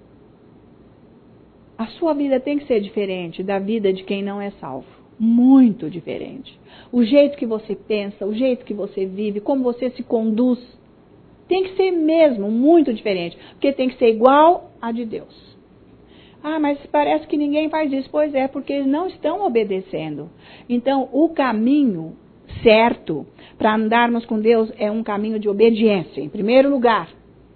A sua vida tem que ser diferente da vida de quem não é salvo. Muito diferente. O jeito que você pensa, o jeito que você vive, como você se conduz, tem que ser mesmo muito diferente. Porque tem que ser igual a de Deus. Ah, mas parece que ninguém faz isso. Pois é, porque eles não estão obedecendo. Então, o caminho certo para andarmos com Deus é um caminho de obediência, em primeiro lugar.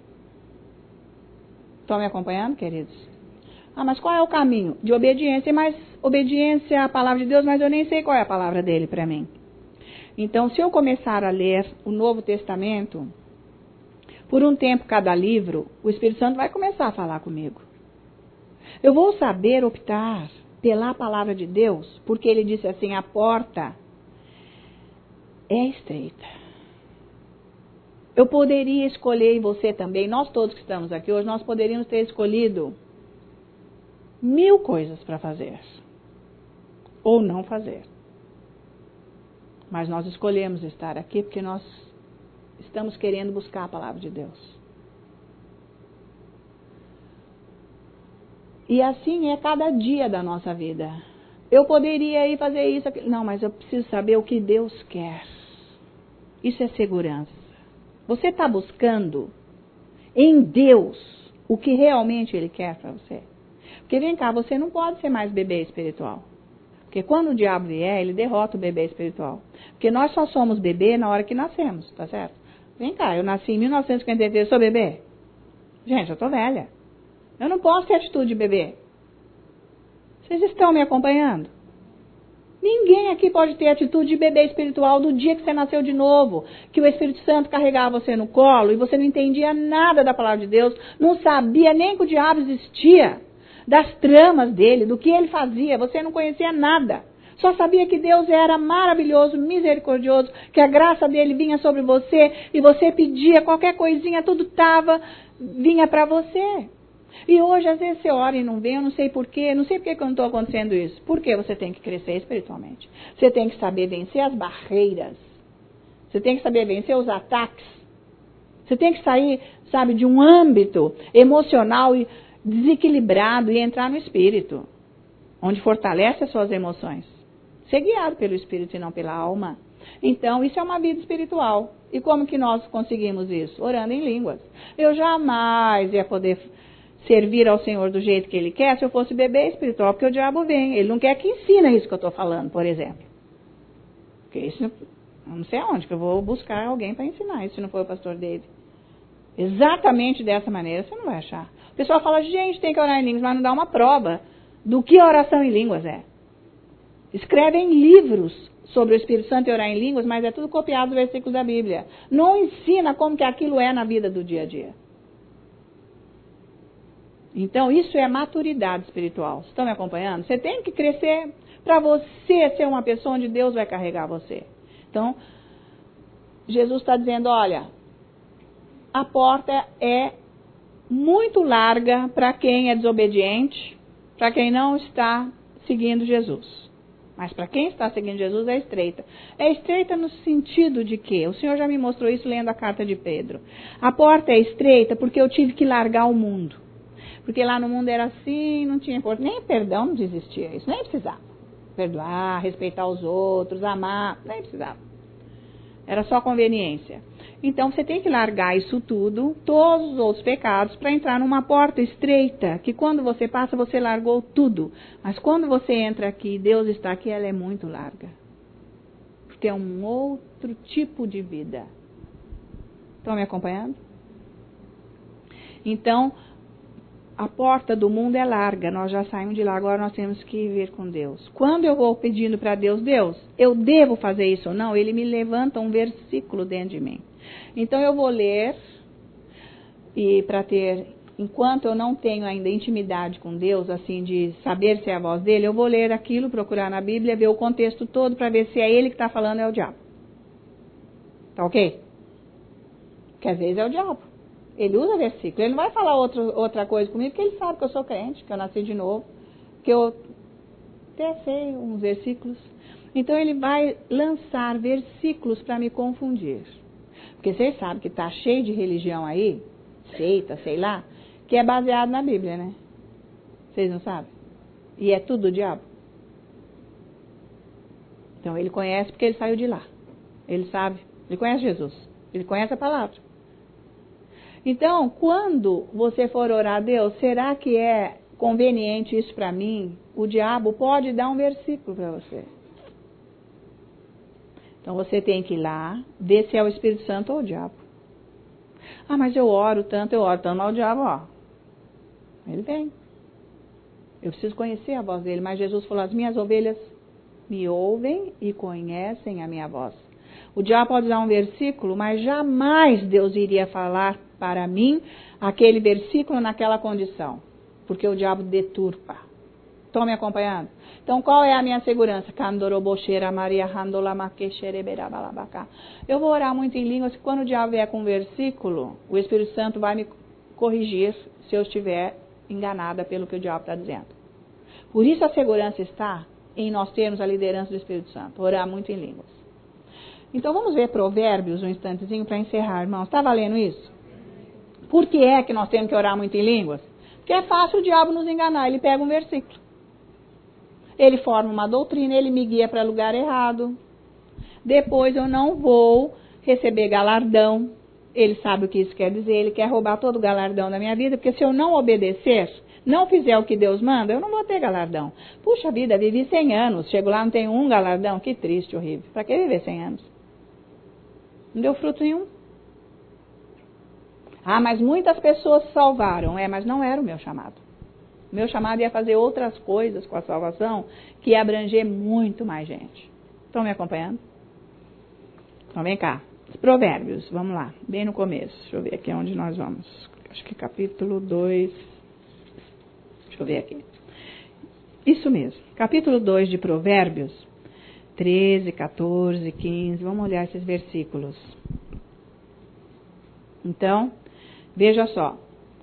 Estão me acompanhando, queridos? Ah, mas qual é o caminho? De obediência, mas obediência à palavra de Deus, mas eu nem sei qual é a palavra dele para mim. Então, se eu começar a ler o Novo Testamento, por um tempo cada livro, o Espírito Santo vai começar a falar comigo. Eu vou saber optar pela palavra de Deus, porque ele disse assim, a porta é estreita. Eu poderia escolher, e você também, nós todos que estamos aqui hoje, nós poderíamos ter escolhido mil coisas para fazer, ou não fazer. Mas nós escolhemos estar aqui porque nós estamos querendo buscar a palavra de Deus. E assim é cada dia da nossa vida. Eu poderia ir fazer isso, aquilo. Não, mas eu preciso saber o que Deus quer. Isso é segurança. Você está buscando em Deus o que realmente Ele quer para você. Porque vem cá, você não pode ser mais bebê espiritual. Porque quando o diabo vier, ele derrota o bebê espiritual. Porque nós só somos bebê na hora que nascemos, tá certo? Vem cá, eu nasci em mil novecentos e cinquenta e três, sou bebê? Gente, eu tô velha. Eu não posso ter atitude de bebê. Vocês estão me acompanhando? Ninguém aqui pode ter atitude de bebê espiritual do dia que você nasceu de novo, que o Espírito Santo carregava você no colo e você não entendia nada da palavra de Deus, não sabia nem que o diabo existia, das tramas dele, do que ele fazia, você não conhecia nada. Só sabia que Deus era maravilhoso, misericordioso, que a graça dele vinha sobre você e você pedia qualquer coisinha, tudo estava, vinha para você. E hoje, às vezes, você ora e não vê, eu não sei porquê, não sei por que não estou acontecendo isso. Porque você tem que crescer espiritualmente. Você tem que saber vencer as barreiras. Você tem que saber vencer os ataques. Você tem que sair, sabe, de um âmbito emocional e desequilibrado e entrar no espírito, onde fortalece as suas emoções. Ser guiado pelo espírito e não pela alma. Então, isso é uma vida espiritual. E como que nós conseguimos isso? Orando em línguas. Eu jamais ia poder servir ao Senhor do jeito que Ele quer se eu fosse bebê espiritual, porque o diabo vem. Ele não quer que ensina isso que eu estou falando, por exemplo. Porque isso, eu não sei aonde que eu vou buscar alguém para ensinar isso, se não for o pastor dele. Exatamente dessa maneira você não vai achar. O pessoal fala, gente, tem que orar em línguas, mas não dá uma prova do que oração em línguas é. Escrevem livros sobre o Espírito Santo e orar em línguas, mas é tudo copiado do versículo da Bíblia. Não ensina como que aquilo é na vida do dia a dia. Então, isso é maturidade espiritual. Vocês estão me acompanhando? Você tem que crescer para você ser uma pessoa onde Deus vai carregar você. Então, Jesus está dizendo, olha, a porta é muito larga para quem é desobediente, para quem não está seguindo Jesus. Mas para quem está seguindo Jesus é estreita. É estreita no sentido de que, o Senhor já me mostrou isso lendo a carta de Pedro. A porta é estreita porque eu tive que largar o mundo. Porque lá no mundo era assim, não tinha importância, nem perdão não existia isso, nem precisava. Perdoar, respeitar os outros, amar, nem precisava. Era só conveniência. Então você tem que largar isso tudo, todos os outros pecados, para entrar numa porta estreita, que quando você passa, você largou tudo. Mas quando você entra aqui, Deus está aqui, ela é muito larga. Porque é um outro tipo de vida. Estão me acompanhando? Então, a porta do mundo é larga, nós já saímos de lá, agora nós temos que vir com Deus. Quando eu vou pedindo para Deus, Deus, eu devo fazer isso ou não? Ele me levanta um versículo dentro de mim. Então eu vou ler, e para ter, enquanto eu não tenho ainda intimidade com Deus, assim, de saber se é a voz dele, eu vou ler aquilo, procurar na Bíblia, ver o contexto todo para ver se é ele que está falando ou é o diabo. Tá ok? Porque às vezes é o diabo. Ele usa versículo, ele não vai falar outro, outra coisa comigo, porque ele sabe que eu sou crente, que eu nasci de novo, que eu até sei uns versículos. Então ele vai lançar versículos para me confundir. Porque vocês sabem que está cheio de religião aí, seita, sei lá, que é baseado na Bíblia, né? Vocês não sabem? E é tudo do diabo. Então ele conhece porque ele saiu de lá. Ele sabe, ele conhece Jesus, ele conhece a palavra. Então, quando você for orar a Deus, será que é conveniente isso para mim? O diabo pode dar um versículo para você. Então, você tem que ir lá, ver se é o Espírito Santo ou o diabo. Ah, mas eu oro tanto, eu oro tanto, mas o diabo, ó, ele vem. Eu preciso conhecer a voz dele, mas Jesus falou, as minhas ovelhas me ouvem e conhecem a minha voz. O diabo pode dar um versículo, mas jamais Deus iria falar para mim aquele versículo naquela condição. Porque o diabo deturpa. Estão me acompanhando? Então, qual é a minha segurança? Eu vou orar muito em línguas, que quando o diabo vier com um versículo, o Espírito Santo vai me corrigir se eu estiver enganada pelo que o diabo está dizendo. Por isso a segurança está em nós termos a liderança do Espírito Santo, orar muito em línguas. Então vamos ver Provérbios um instantezinho para encerrar, irmãos. Está valendo isso? Por que é que nós temos que orar muito em línguas? Porque é fácil o diabo nos enganar, ele pega um versículo. Ele forma uma doutrina, ele me guia para lugar errado. Depois eu não vou receber galardão. Ele sabe o que isso quer dizer, ele quer roubar todo o galardão da minha vida, porque se eu não obedecer, não fizer o que Deus manda, eu não vou ter galardão. Puxa vida, vivi cem anos, chego lá não tenho um galardão, que triste, horrível. Para que viver cem anos? Não deu fruto nenhum. Ah, mas muitas pessoas se salvaram. É, mas não era o meu chamado. O meu chamado ia fazer outras coisas com a salvação, que ia abranger muito mais gente. Estão me acompanhando? Então vem cá. Provérbios, vamos lá, bem no começo. Deixa eu ver aqui onde nós vamos. Acho que capítulo dois. Deixa eu ver aqui. Isso mesmo. Capítulo dois de Provérbios, treze, quatorze, quinze. Vamos olhar esses versículos. Então, veja só.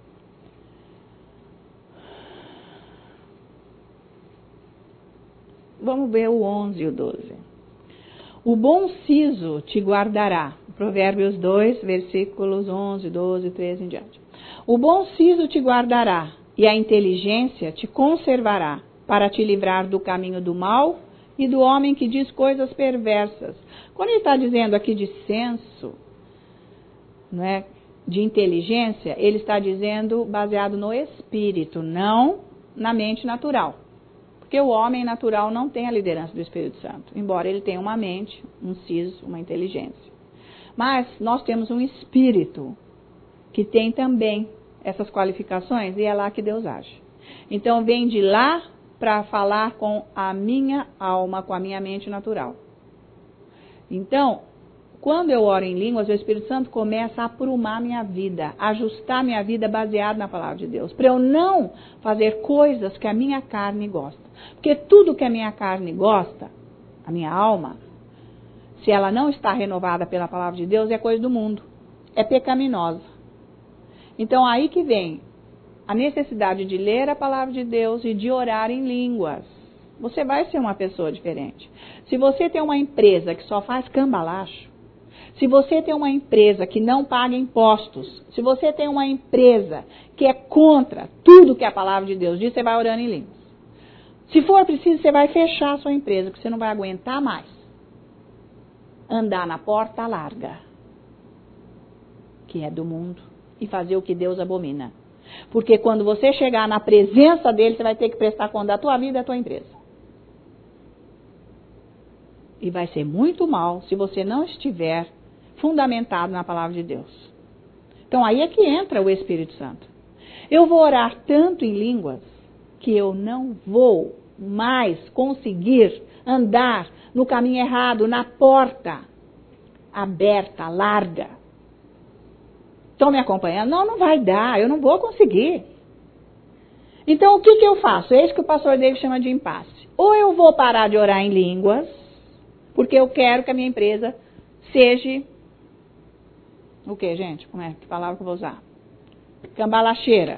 Vamos ver o onze e o doze. O bom siso te guardará. Provérbios dois, versículos onze, doze, treze em diante. O bom siso te guardará, e a inteligência te conservará, para te livrar do caminho do mal e do homem que diz coisas perversas. Quando ele está dizendo aqui de senso, não é, de inteligência, ele está dizendo baseado no espírito, não na mente natural. Porque o homem natural não tem a liderança do Espírito Santo, embora ele tenha uma mente, um siso, uma inteligência. Mas nós temos um espírito que tem também essas qualificações e é lá que Deus age. Então vem de lá para falar com a minha alma, com a minha mente natural. Então, quando eu oro em línguas, o Espírito Santo começa a aprumar minha vida, a ajustar minha vida baseado na palavra de Deus, para eu não fazer coisas que a minha carne gosta. Porque tudo que a minha carne gosta, a minha alma, se ela não está renovada pela palavra de Deus, é coisa do mundo, é pecaminosa. Então aí que vem a necessidade de ler a palavra de Deus e de orar em línguas. Você vai ser uma pessoa diferente. Se você tem uma empresa que só faz cambalacho, se você tem uma empresa que não paga impostos, se você tem uma empresa que é contra tudo que a palavra de Deus diz, você vai orando em línguas. Se for preciso, você vai fechar a sua empresa, porque você não vai aguentar mais andar na porta larga, que é do mundo, e fazer o que Deus abomina. Porque quando você chegar na presença dele, você vai ter que prestar conta da tua vida e da tua empresa. E vai ser muito mal se você não estiver fundamentado na palavra de Deus. Então aí é que entra o Espírito Santo. Eu vou orar tanto em línguas que eu não vou mais conseguir andar no caminho errado, na porta aberta, larga. Estão me acompanhando? Não, não vai dar, eu não vou conseguir. Então o que, que eu faço? É isso que o pastor David chama de impasse. Ou eu vou parar de orar em línguas, porque eu quero que a minha empresa seja... O que, gente? Como é? Que palavra que eu vou usar? Cambalacheira.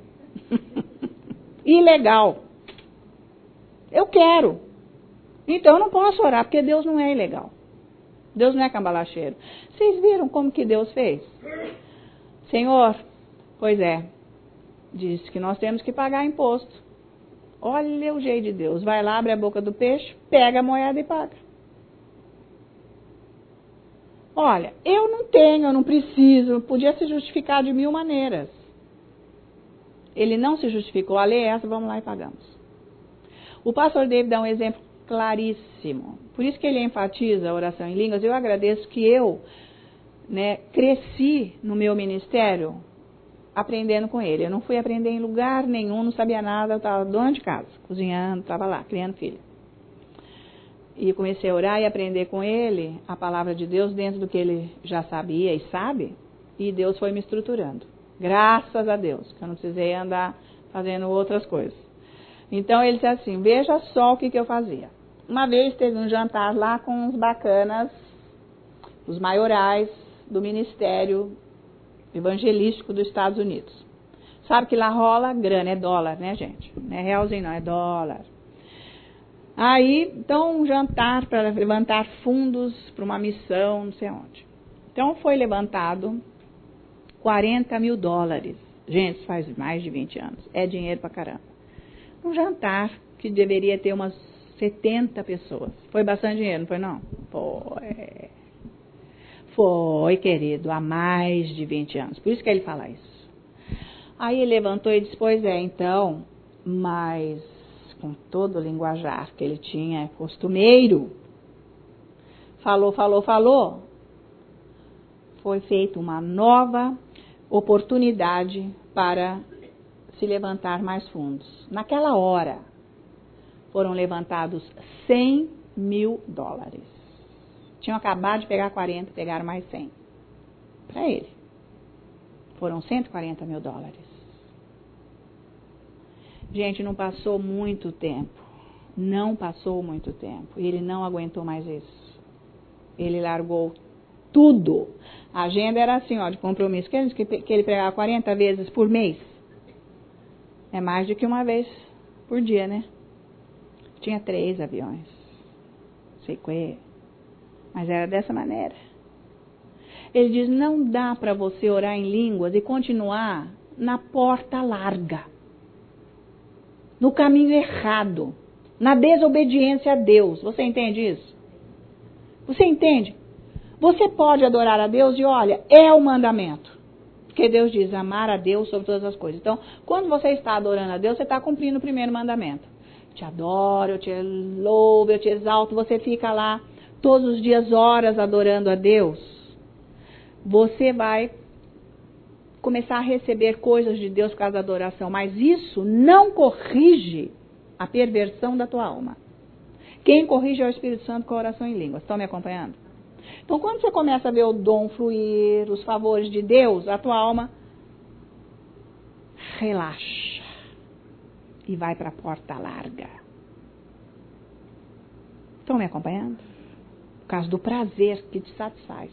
Ilegal. Eu quero. Então eu não posso orar, porque Deus não é ilegal. Deus não é cambalacheiro. Vocês viram como que Deus fez? Senhor, pois é, disse que nós temos que pagar imposto. Olha o jeito de Deus. Vai lá, abre a boca do peixe, pega a moeda e paga. Olha, eu não tenho, eu não preciso, podia se justificar de mil maneiras. Ele não se justificou, a lei é essa, vamos lá e pagamos. O pastor David dá um exemplo claríssimo. Por isso que ele enfatiza a oração em línguas. Eu agradeço que eu, né, cresci no meu ministério aprendendo com ele. Eu não fui aprender em lugar nenhum, não sabia nada, eu estava dona de casa, cozinhando, estava lá, criando filho. E comecei a orar e aprender com ele a palavra de Deus dentro do que ele já sabia e sabe. E Deus foi me estruturando. Graças a Deus, que eu não precisei andar fazendo outras coisas. Então ele disse assim, veja só o que, que eu fazia. Uma vez teve um jantar lá com uns bacanas, os maiorais do Ministério Evangelístico dos Estados Unidos. Sabe que lá rola grana, é dólar, né, gente? Não é realzinho não, é dólar. Aí, então, um jantar para levantar fundos para uma missão, não sei onde. Então, foi levantado quarenta mil dólares. Gente, faz mais de vinte anos. É dinheiro pra caramba. Um jantar que deveria ter umas setenta pessoas. Foi bastante dinheiro, não foi não? Foi. Foi, querido, há mais de vinte anos. Por isso que ele fala isso. Aí ele levantou e disse, pois é, então, mas com todo o linguajar que ele tinha, é costumeiro. Falou, falou, falou. Foi feita uma nova oportunidade para se levantar mais fundos. Naquela hora, foram levantados cem mil dólares. Tinham acabado de pegar quarenta, pegaram mais cem. Para ele. Foram cento e quarenta mil dólares. Gente, não passou muito tempo. Não passou muito tempo. Ele não aguentou mais isso. Ele largou tudo. A agenda era assim, ó, de compromisso. Que ele pregava quarenta vezes por mês. É mais do que uma vez por dia, né? Tinha três aviões. Sei que. Mas era dessa maneira. Ele diz, não dá para você orar em línguas e continuar na porta larga. No caminho errado. Na desobediência a Deus. Você entende isso? Você entende? Você pode adorar a Deus e olha, é o mandamento. Porque Deus diz, amar a Deus sobre todas as coisas. Então, quando você está adorando a Deus, você está cumprindo o primeiro mandamento. Te adoro, eu te louvo, eu te exalto. Você fica lá todos os dias, horas, adorando a Deus. Você vai começar a receber coisas de Deus por causa da adoração. Mas isso não corrige a perversão da tua alma. Quem corrige é o Espírito Santo com a oração em línguas. Estão me acompanhando? Então, quando você começa a ver o dom fluir, os favores de Deus, a tua alma relaxa e vai para a porta larga. Estão me acompanhando? Por causa do prazer que te satisfaz.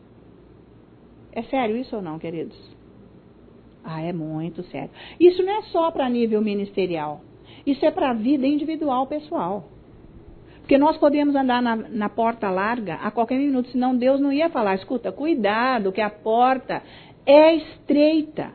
É sério isso ou não, queridos? Ah, é muito sério. Isso não é só para nível ministerial. Isso é para a vida individual, pessoal. Porque nós podemos andar na, na porta larga a qualquer minuto, senão Deus não ia falar, escuta, cuidado que a porta é estreita.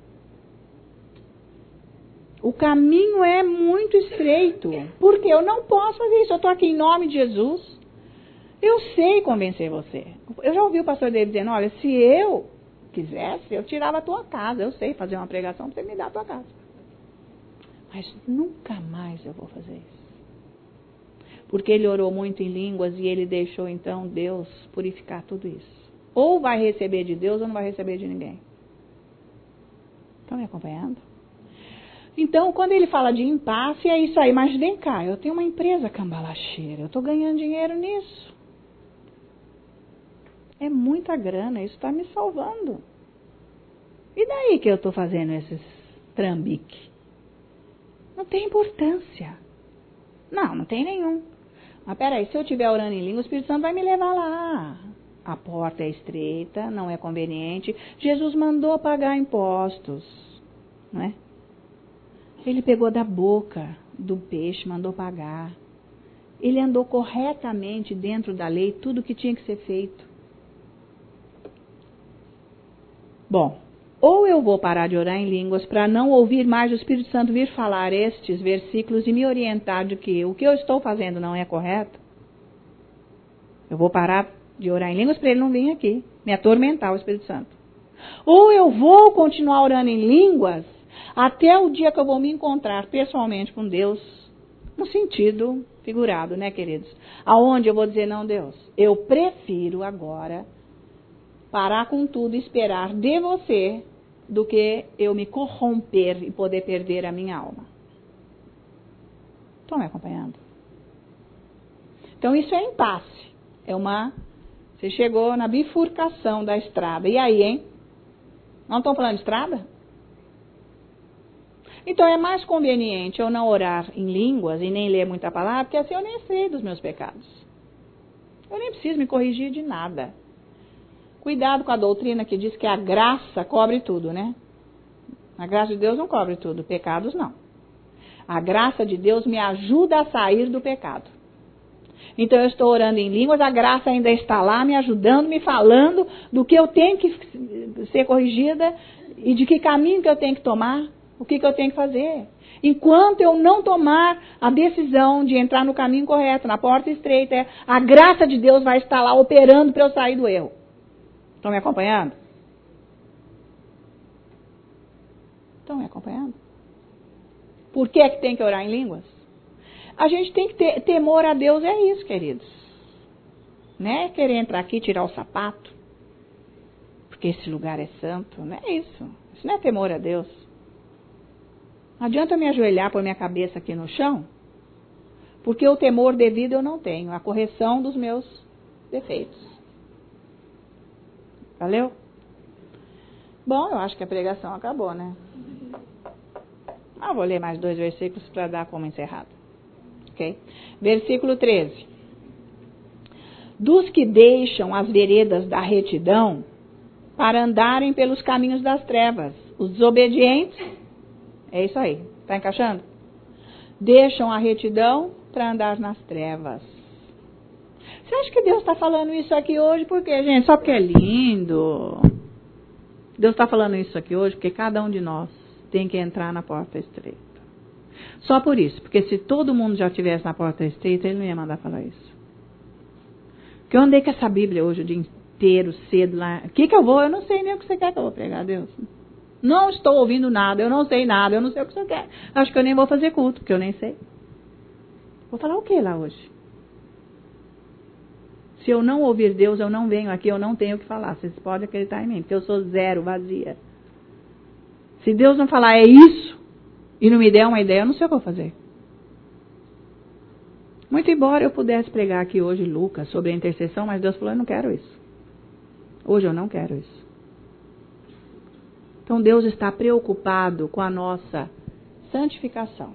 O caminho é muito estreito. Porque eu não posso fazer isso. Eu estou aqui em nome de Jesus. Eu sei convencer você. Eu já ouvi o pastor David dizendo, olha, se eu quisesse, eu tirava a tua casa. Eu sei fazer uma pregação para você me dar a tua casa. Mas nunca mais eu vou fazer isso. Porque ele orou muito em línguas e ele deixou então Deus purificar tudo isso. Ou vai receber de Deus ou não vai receber de ninguém. Estão me acompanhando? Então, quando ele fala de impasse, é isso aí. Mas vem cá, eu tenho uma empresa cambalacheira, eu estou ganhando dinheiro nisso. É muita grana, isso está me salvando. E daí que eu estou fazendo esses trambique? Não tem importância. Não, não tem nenhum. Mas peraí, se eu estiver orando em língua, o Espírito Santo vai me levar lá. A porta é estreita, não é conveniente. Jesus mandou pagar impostos, não é? Ele pegou da boca do peixe, mandou pagar. Ele andou corretamente dentro da lei, tudo que tinha que ser feito. Bom, ou eu vou parar de orar em línguas para não ouvir mais o Espírito Santo vir falar estes versículos e me orientar de que o que eu estou fazendo não é correto. Eu vou parar de orar em línguas para ele não vir aqui, me atormentar o Espírito Santo. Ou eu vou continuar orando em línguas até o dia que eu vou me encontrar pessoalmente com Deus, no sentido figurado, né, queridos? Aonde eu vou dizer, não, Deus, eu prefiro agora parar com tudo e esperar de você do que eu me corromper e poder perder a minha alma. Estão me acompanhando? Então isso é impasse. É uma... Você chegou na bifurcação da estrada. E aí, hein? Não estão falando de estrada? Então é mais conveniente eu não orar em línguas e nem ler muita palavra, porque assim eu nem sei dos meus pecados. Eu nem preciso me corrigir de nada. Cuidado com a doutrina que diz que a graça cobre tudo, né? A graça de Deus não cobre tudo, pecados não. A graça de Deus me ajuda a sair do pecado. Então eu estou orando em línguas, a graça ainda está lá me ajudando, me falando do que eu tenho que ser corrigida e de que caminho que eu tenho que tomar, o que, que eu tenho que fazer. Enquanto eu não tomar a decisão de entrar no caminho correto, na porta estreita, a graça de Deus vai estar lá operando para eu sair do erro. Estão me acompanhando? Estão me acompanhando? Por que é que tem que orar em línguas? A gente tem que ter temor a Deus, é isso, queridos. Não é querer entrar aqui e tirar o sapato, porque esse lugar é santo, não é isso. Isso não é temor a Deus. Não adianta eu me ajoelhar, pôr minha cabeça aqui no chão, porque o temor devido eu não tenho, a correção dos meus defeitos. Valeu? Bom, eu acho que a pregação acabou, né? Ah, vou ler mais dois versículos para dar como encerrado. Ok? Versículo treze. Dos que deixam as veredas da retidão para andarem pelos caminhos das trevas. Os desobedientes, é isso aí, está encaixando? Deixam a retidão para andar nas trevas. Você acha que Deus está falando isso aqui hoje por quê, gente? Só porque é lindo. Deus está falando isso aqui hoje porque cada um de nós tem que entrar na porta estreita. Só por isso, porque se todo mundo já estivesse na porta estreita, ele não ia mandar falar isso. Porque eu andei com essa Bíblia hoje o dia inteiro, cedo lá. O que que eu vou? Eu não sei nem o que você quer que eu vou pregar, Deus. Não estou ouvindo nada, eu não sei nada, eu não sei o que você quer. Acho que eu nem vou fazer culto, porque eu nem sei. Vou falar o que lá hoje? Se eu não ouvir Deus, eu não venho aqui, eu não tenho o que falar. Vocês podem acreditar em mim, porque eu sou zero, vazia. Se Deus não falar é isso, e não me der uma ideia, eu não sei o que eu vou fazer. Muito embora eu pudesse pregar aqui hoje, Lucas, sobre a intercessão, mas Deus falou, eu não quero isso. Hoje eu não quero isso. Então Deus está preocupado com a nossa santificação.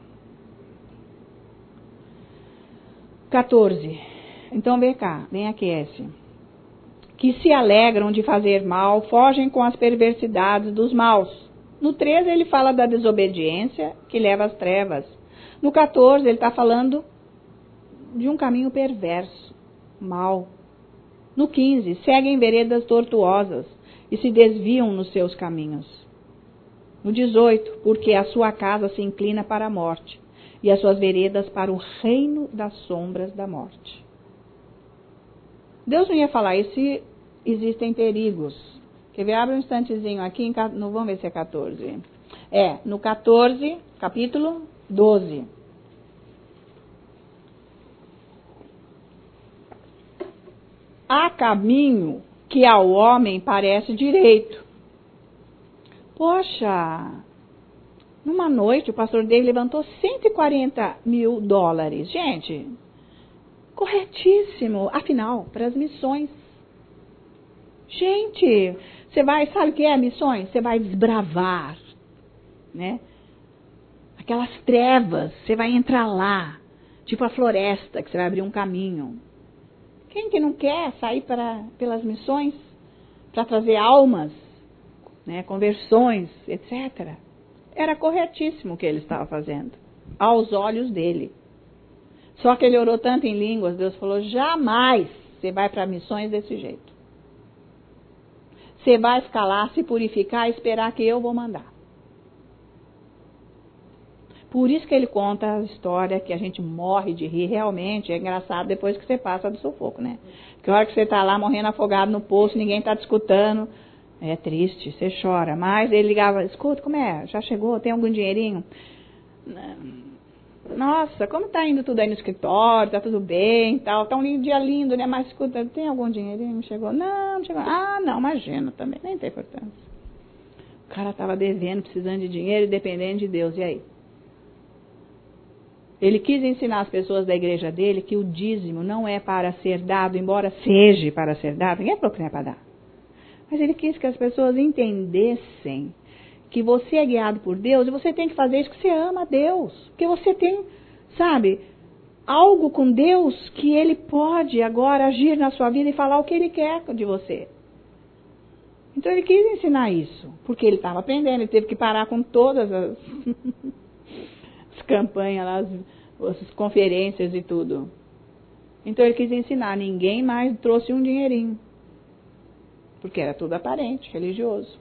quatorze. Então vem cá, vem aqui esse. Que se alegram de fazer mal, fogem com as perversidades dos maus. No treze ele fala da desobediência que leva às trevas. No quatorze ele está falando de um caminho perverso, mal. No quinze, seguem veredas tortuosas e se desviam nos seus caminhos. No dezoito, porque a sua casa se inclina para a morte e as suas veredas para o reino das sombras da morte. Deus não ia falar isso se existem perigos. Quer ver? Abre um instantezinho aqui, em, no, vamos ver se é quatorze. É, no quatorze, capítulo doze. Há caminho que ao homem parece direito. Poxa, numa noite o pastor Dave levantou cento e quarenta mil dólares. Gente, corretíssimo. Afinal, para as missões. Gente, você vai, sabe o que é missões? Você vai desbravar, né? Aquelas trevas, você vai entrar lá, tipo a floresta, que você vai abrir um caminho. Quem que não quer sair para, pelas missões, para trazer almas, né, conversões, etcétera? Era corretíssimo o que ele estava fazendo, aos olhos dele. Só que ele orou tanto em línguas, Deus falou, jamais você vai para missões desse jeito. Você vai ficar lá, se purificar e esperar que eu vou mandar. Por isso que ele conta a história que a gente morre de rir. Realmente é engraçado depois que você passa do sufoco, né? Porque a hora que você está lá morrendo afogado no poço, ninguém está te escutando. É triste, você chora. Mas ele ligava, escuta, como é? Já chegou? Tem algum dinheirinho? Nossa, como está indo tudo aí no escritório? Está tudo bem e tal? Está um dia lindo, né? Mas escuta, tem algum dinheirinho? Chegou? Não, não chegou. Ah, não, imagina também. Nem tem importância. O cara estava devendo, precisando de dinheiro e dependendo de Deus. E aí? Ele quis ensinar as pessoas da igreja dele que o dízimo não é para ser dado, embora seja para ser dado. Ninguém falou que não é para dar. Mas ele quis que as pessoas entendessem que você é guiado por Deus e você tem que fazer isso porque você ama a Deus. Porque você tem, sabe, algo com Deus que ele pode agora agir na sua vida e falar o que ele quer de você. Então ele quis ensinar isso, porque ele estava aprendendo, ele teve que parar com todas as, as campanhas, as, as conferências e tudo. Então ele quis ensinar, ninguém mais trouxe um dinheirinho, porque era tudo aparente, religioso.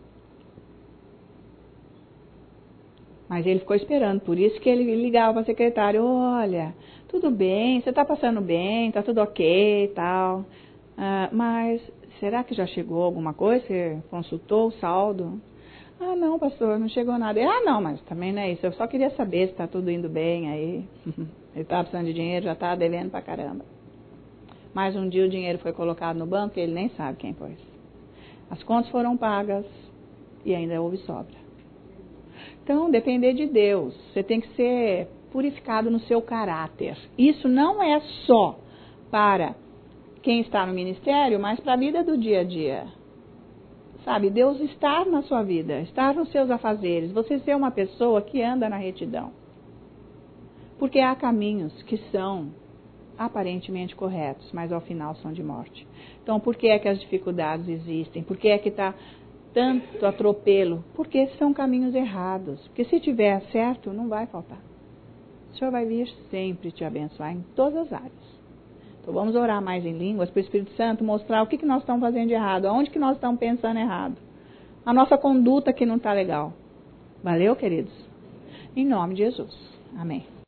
Mas ele ficou esperando, por isso que ele ligava para a secretária, olha, tudo bem, você está passando bem, está tudo ok e tal, ah, mas será que já chegou alguma coisa? Você consultou o saldo? Ah, não, pastor, não chegou nada. Ah, não, mas também não é isso, eu só queria saber se está tudo indo bem aí. Ele estava precisando de dinheiro, já estava devendo pra caramba. Mas um dia o dinheiro foi colocado no banco e ele nem sabe quem pôs. As contas foram pagas e ainda houve sobra. Então, depender de Deus, você tem que ser purificado no seu caráter. Isso não é só para quem está no ministério, mas para a vida do dia a dia. Sabe, Deus estar na sua vida, estar nos seus afazeres, você ser uma pessoa que anda na retidão. Porque há caminhos que são aparentemente corretos, mas ao final são de morte. Então, por que é que as dificuldades existem? Por que é que está tanto atropelo? Porque são caminhos errados. Porque se tiver certo, não vai faltar. O Senhor vai vir sempre te abençoar em todas as áreas. Então vamos orar mais em línguas para o Espírito Santo mostrar o que, que nós estamos fazendo de errado, aonde que nós estamos pensando errado. A nossa conduta que não está legal. Valeu, queridos? Em nome de Jesus. Amém.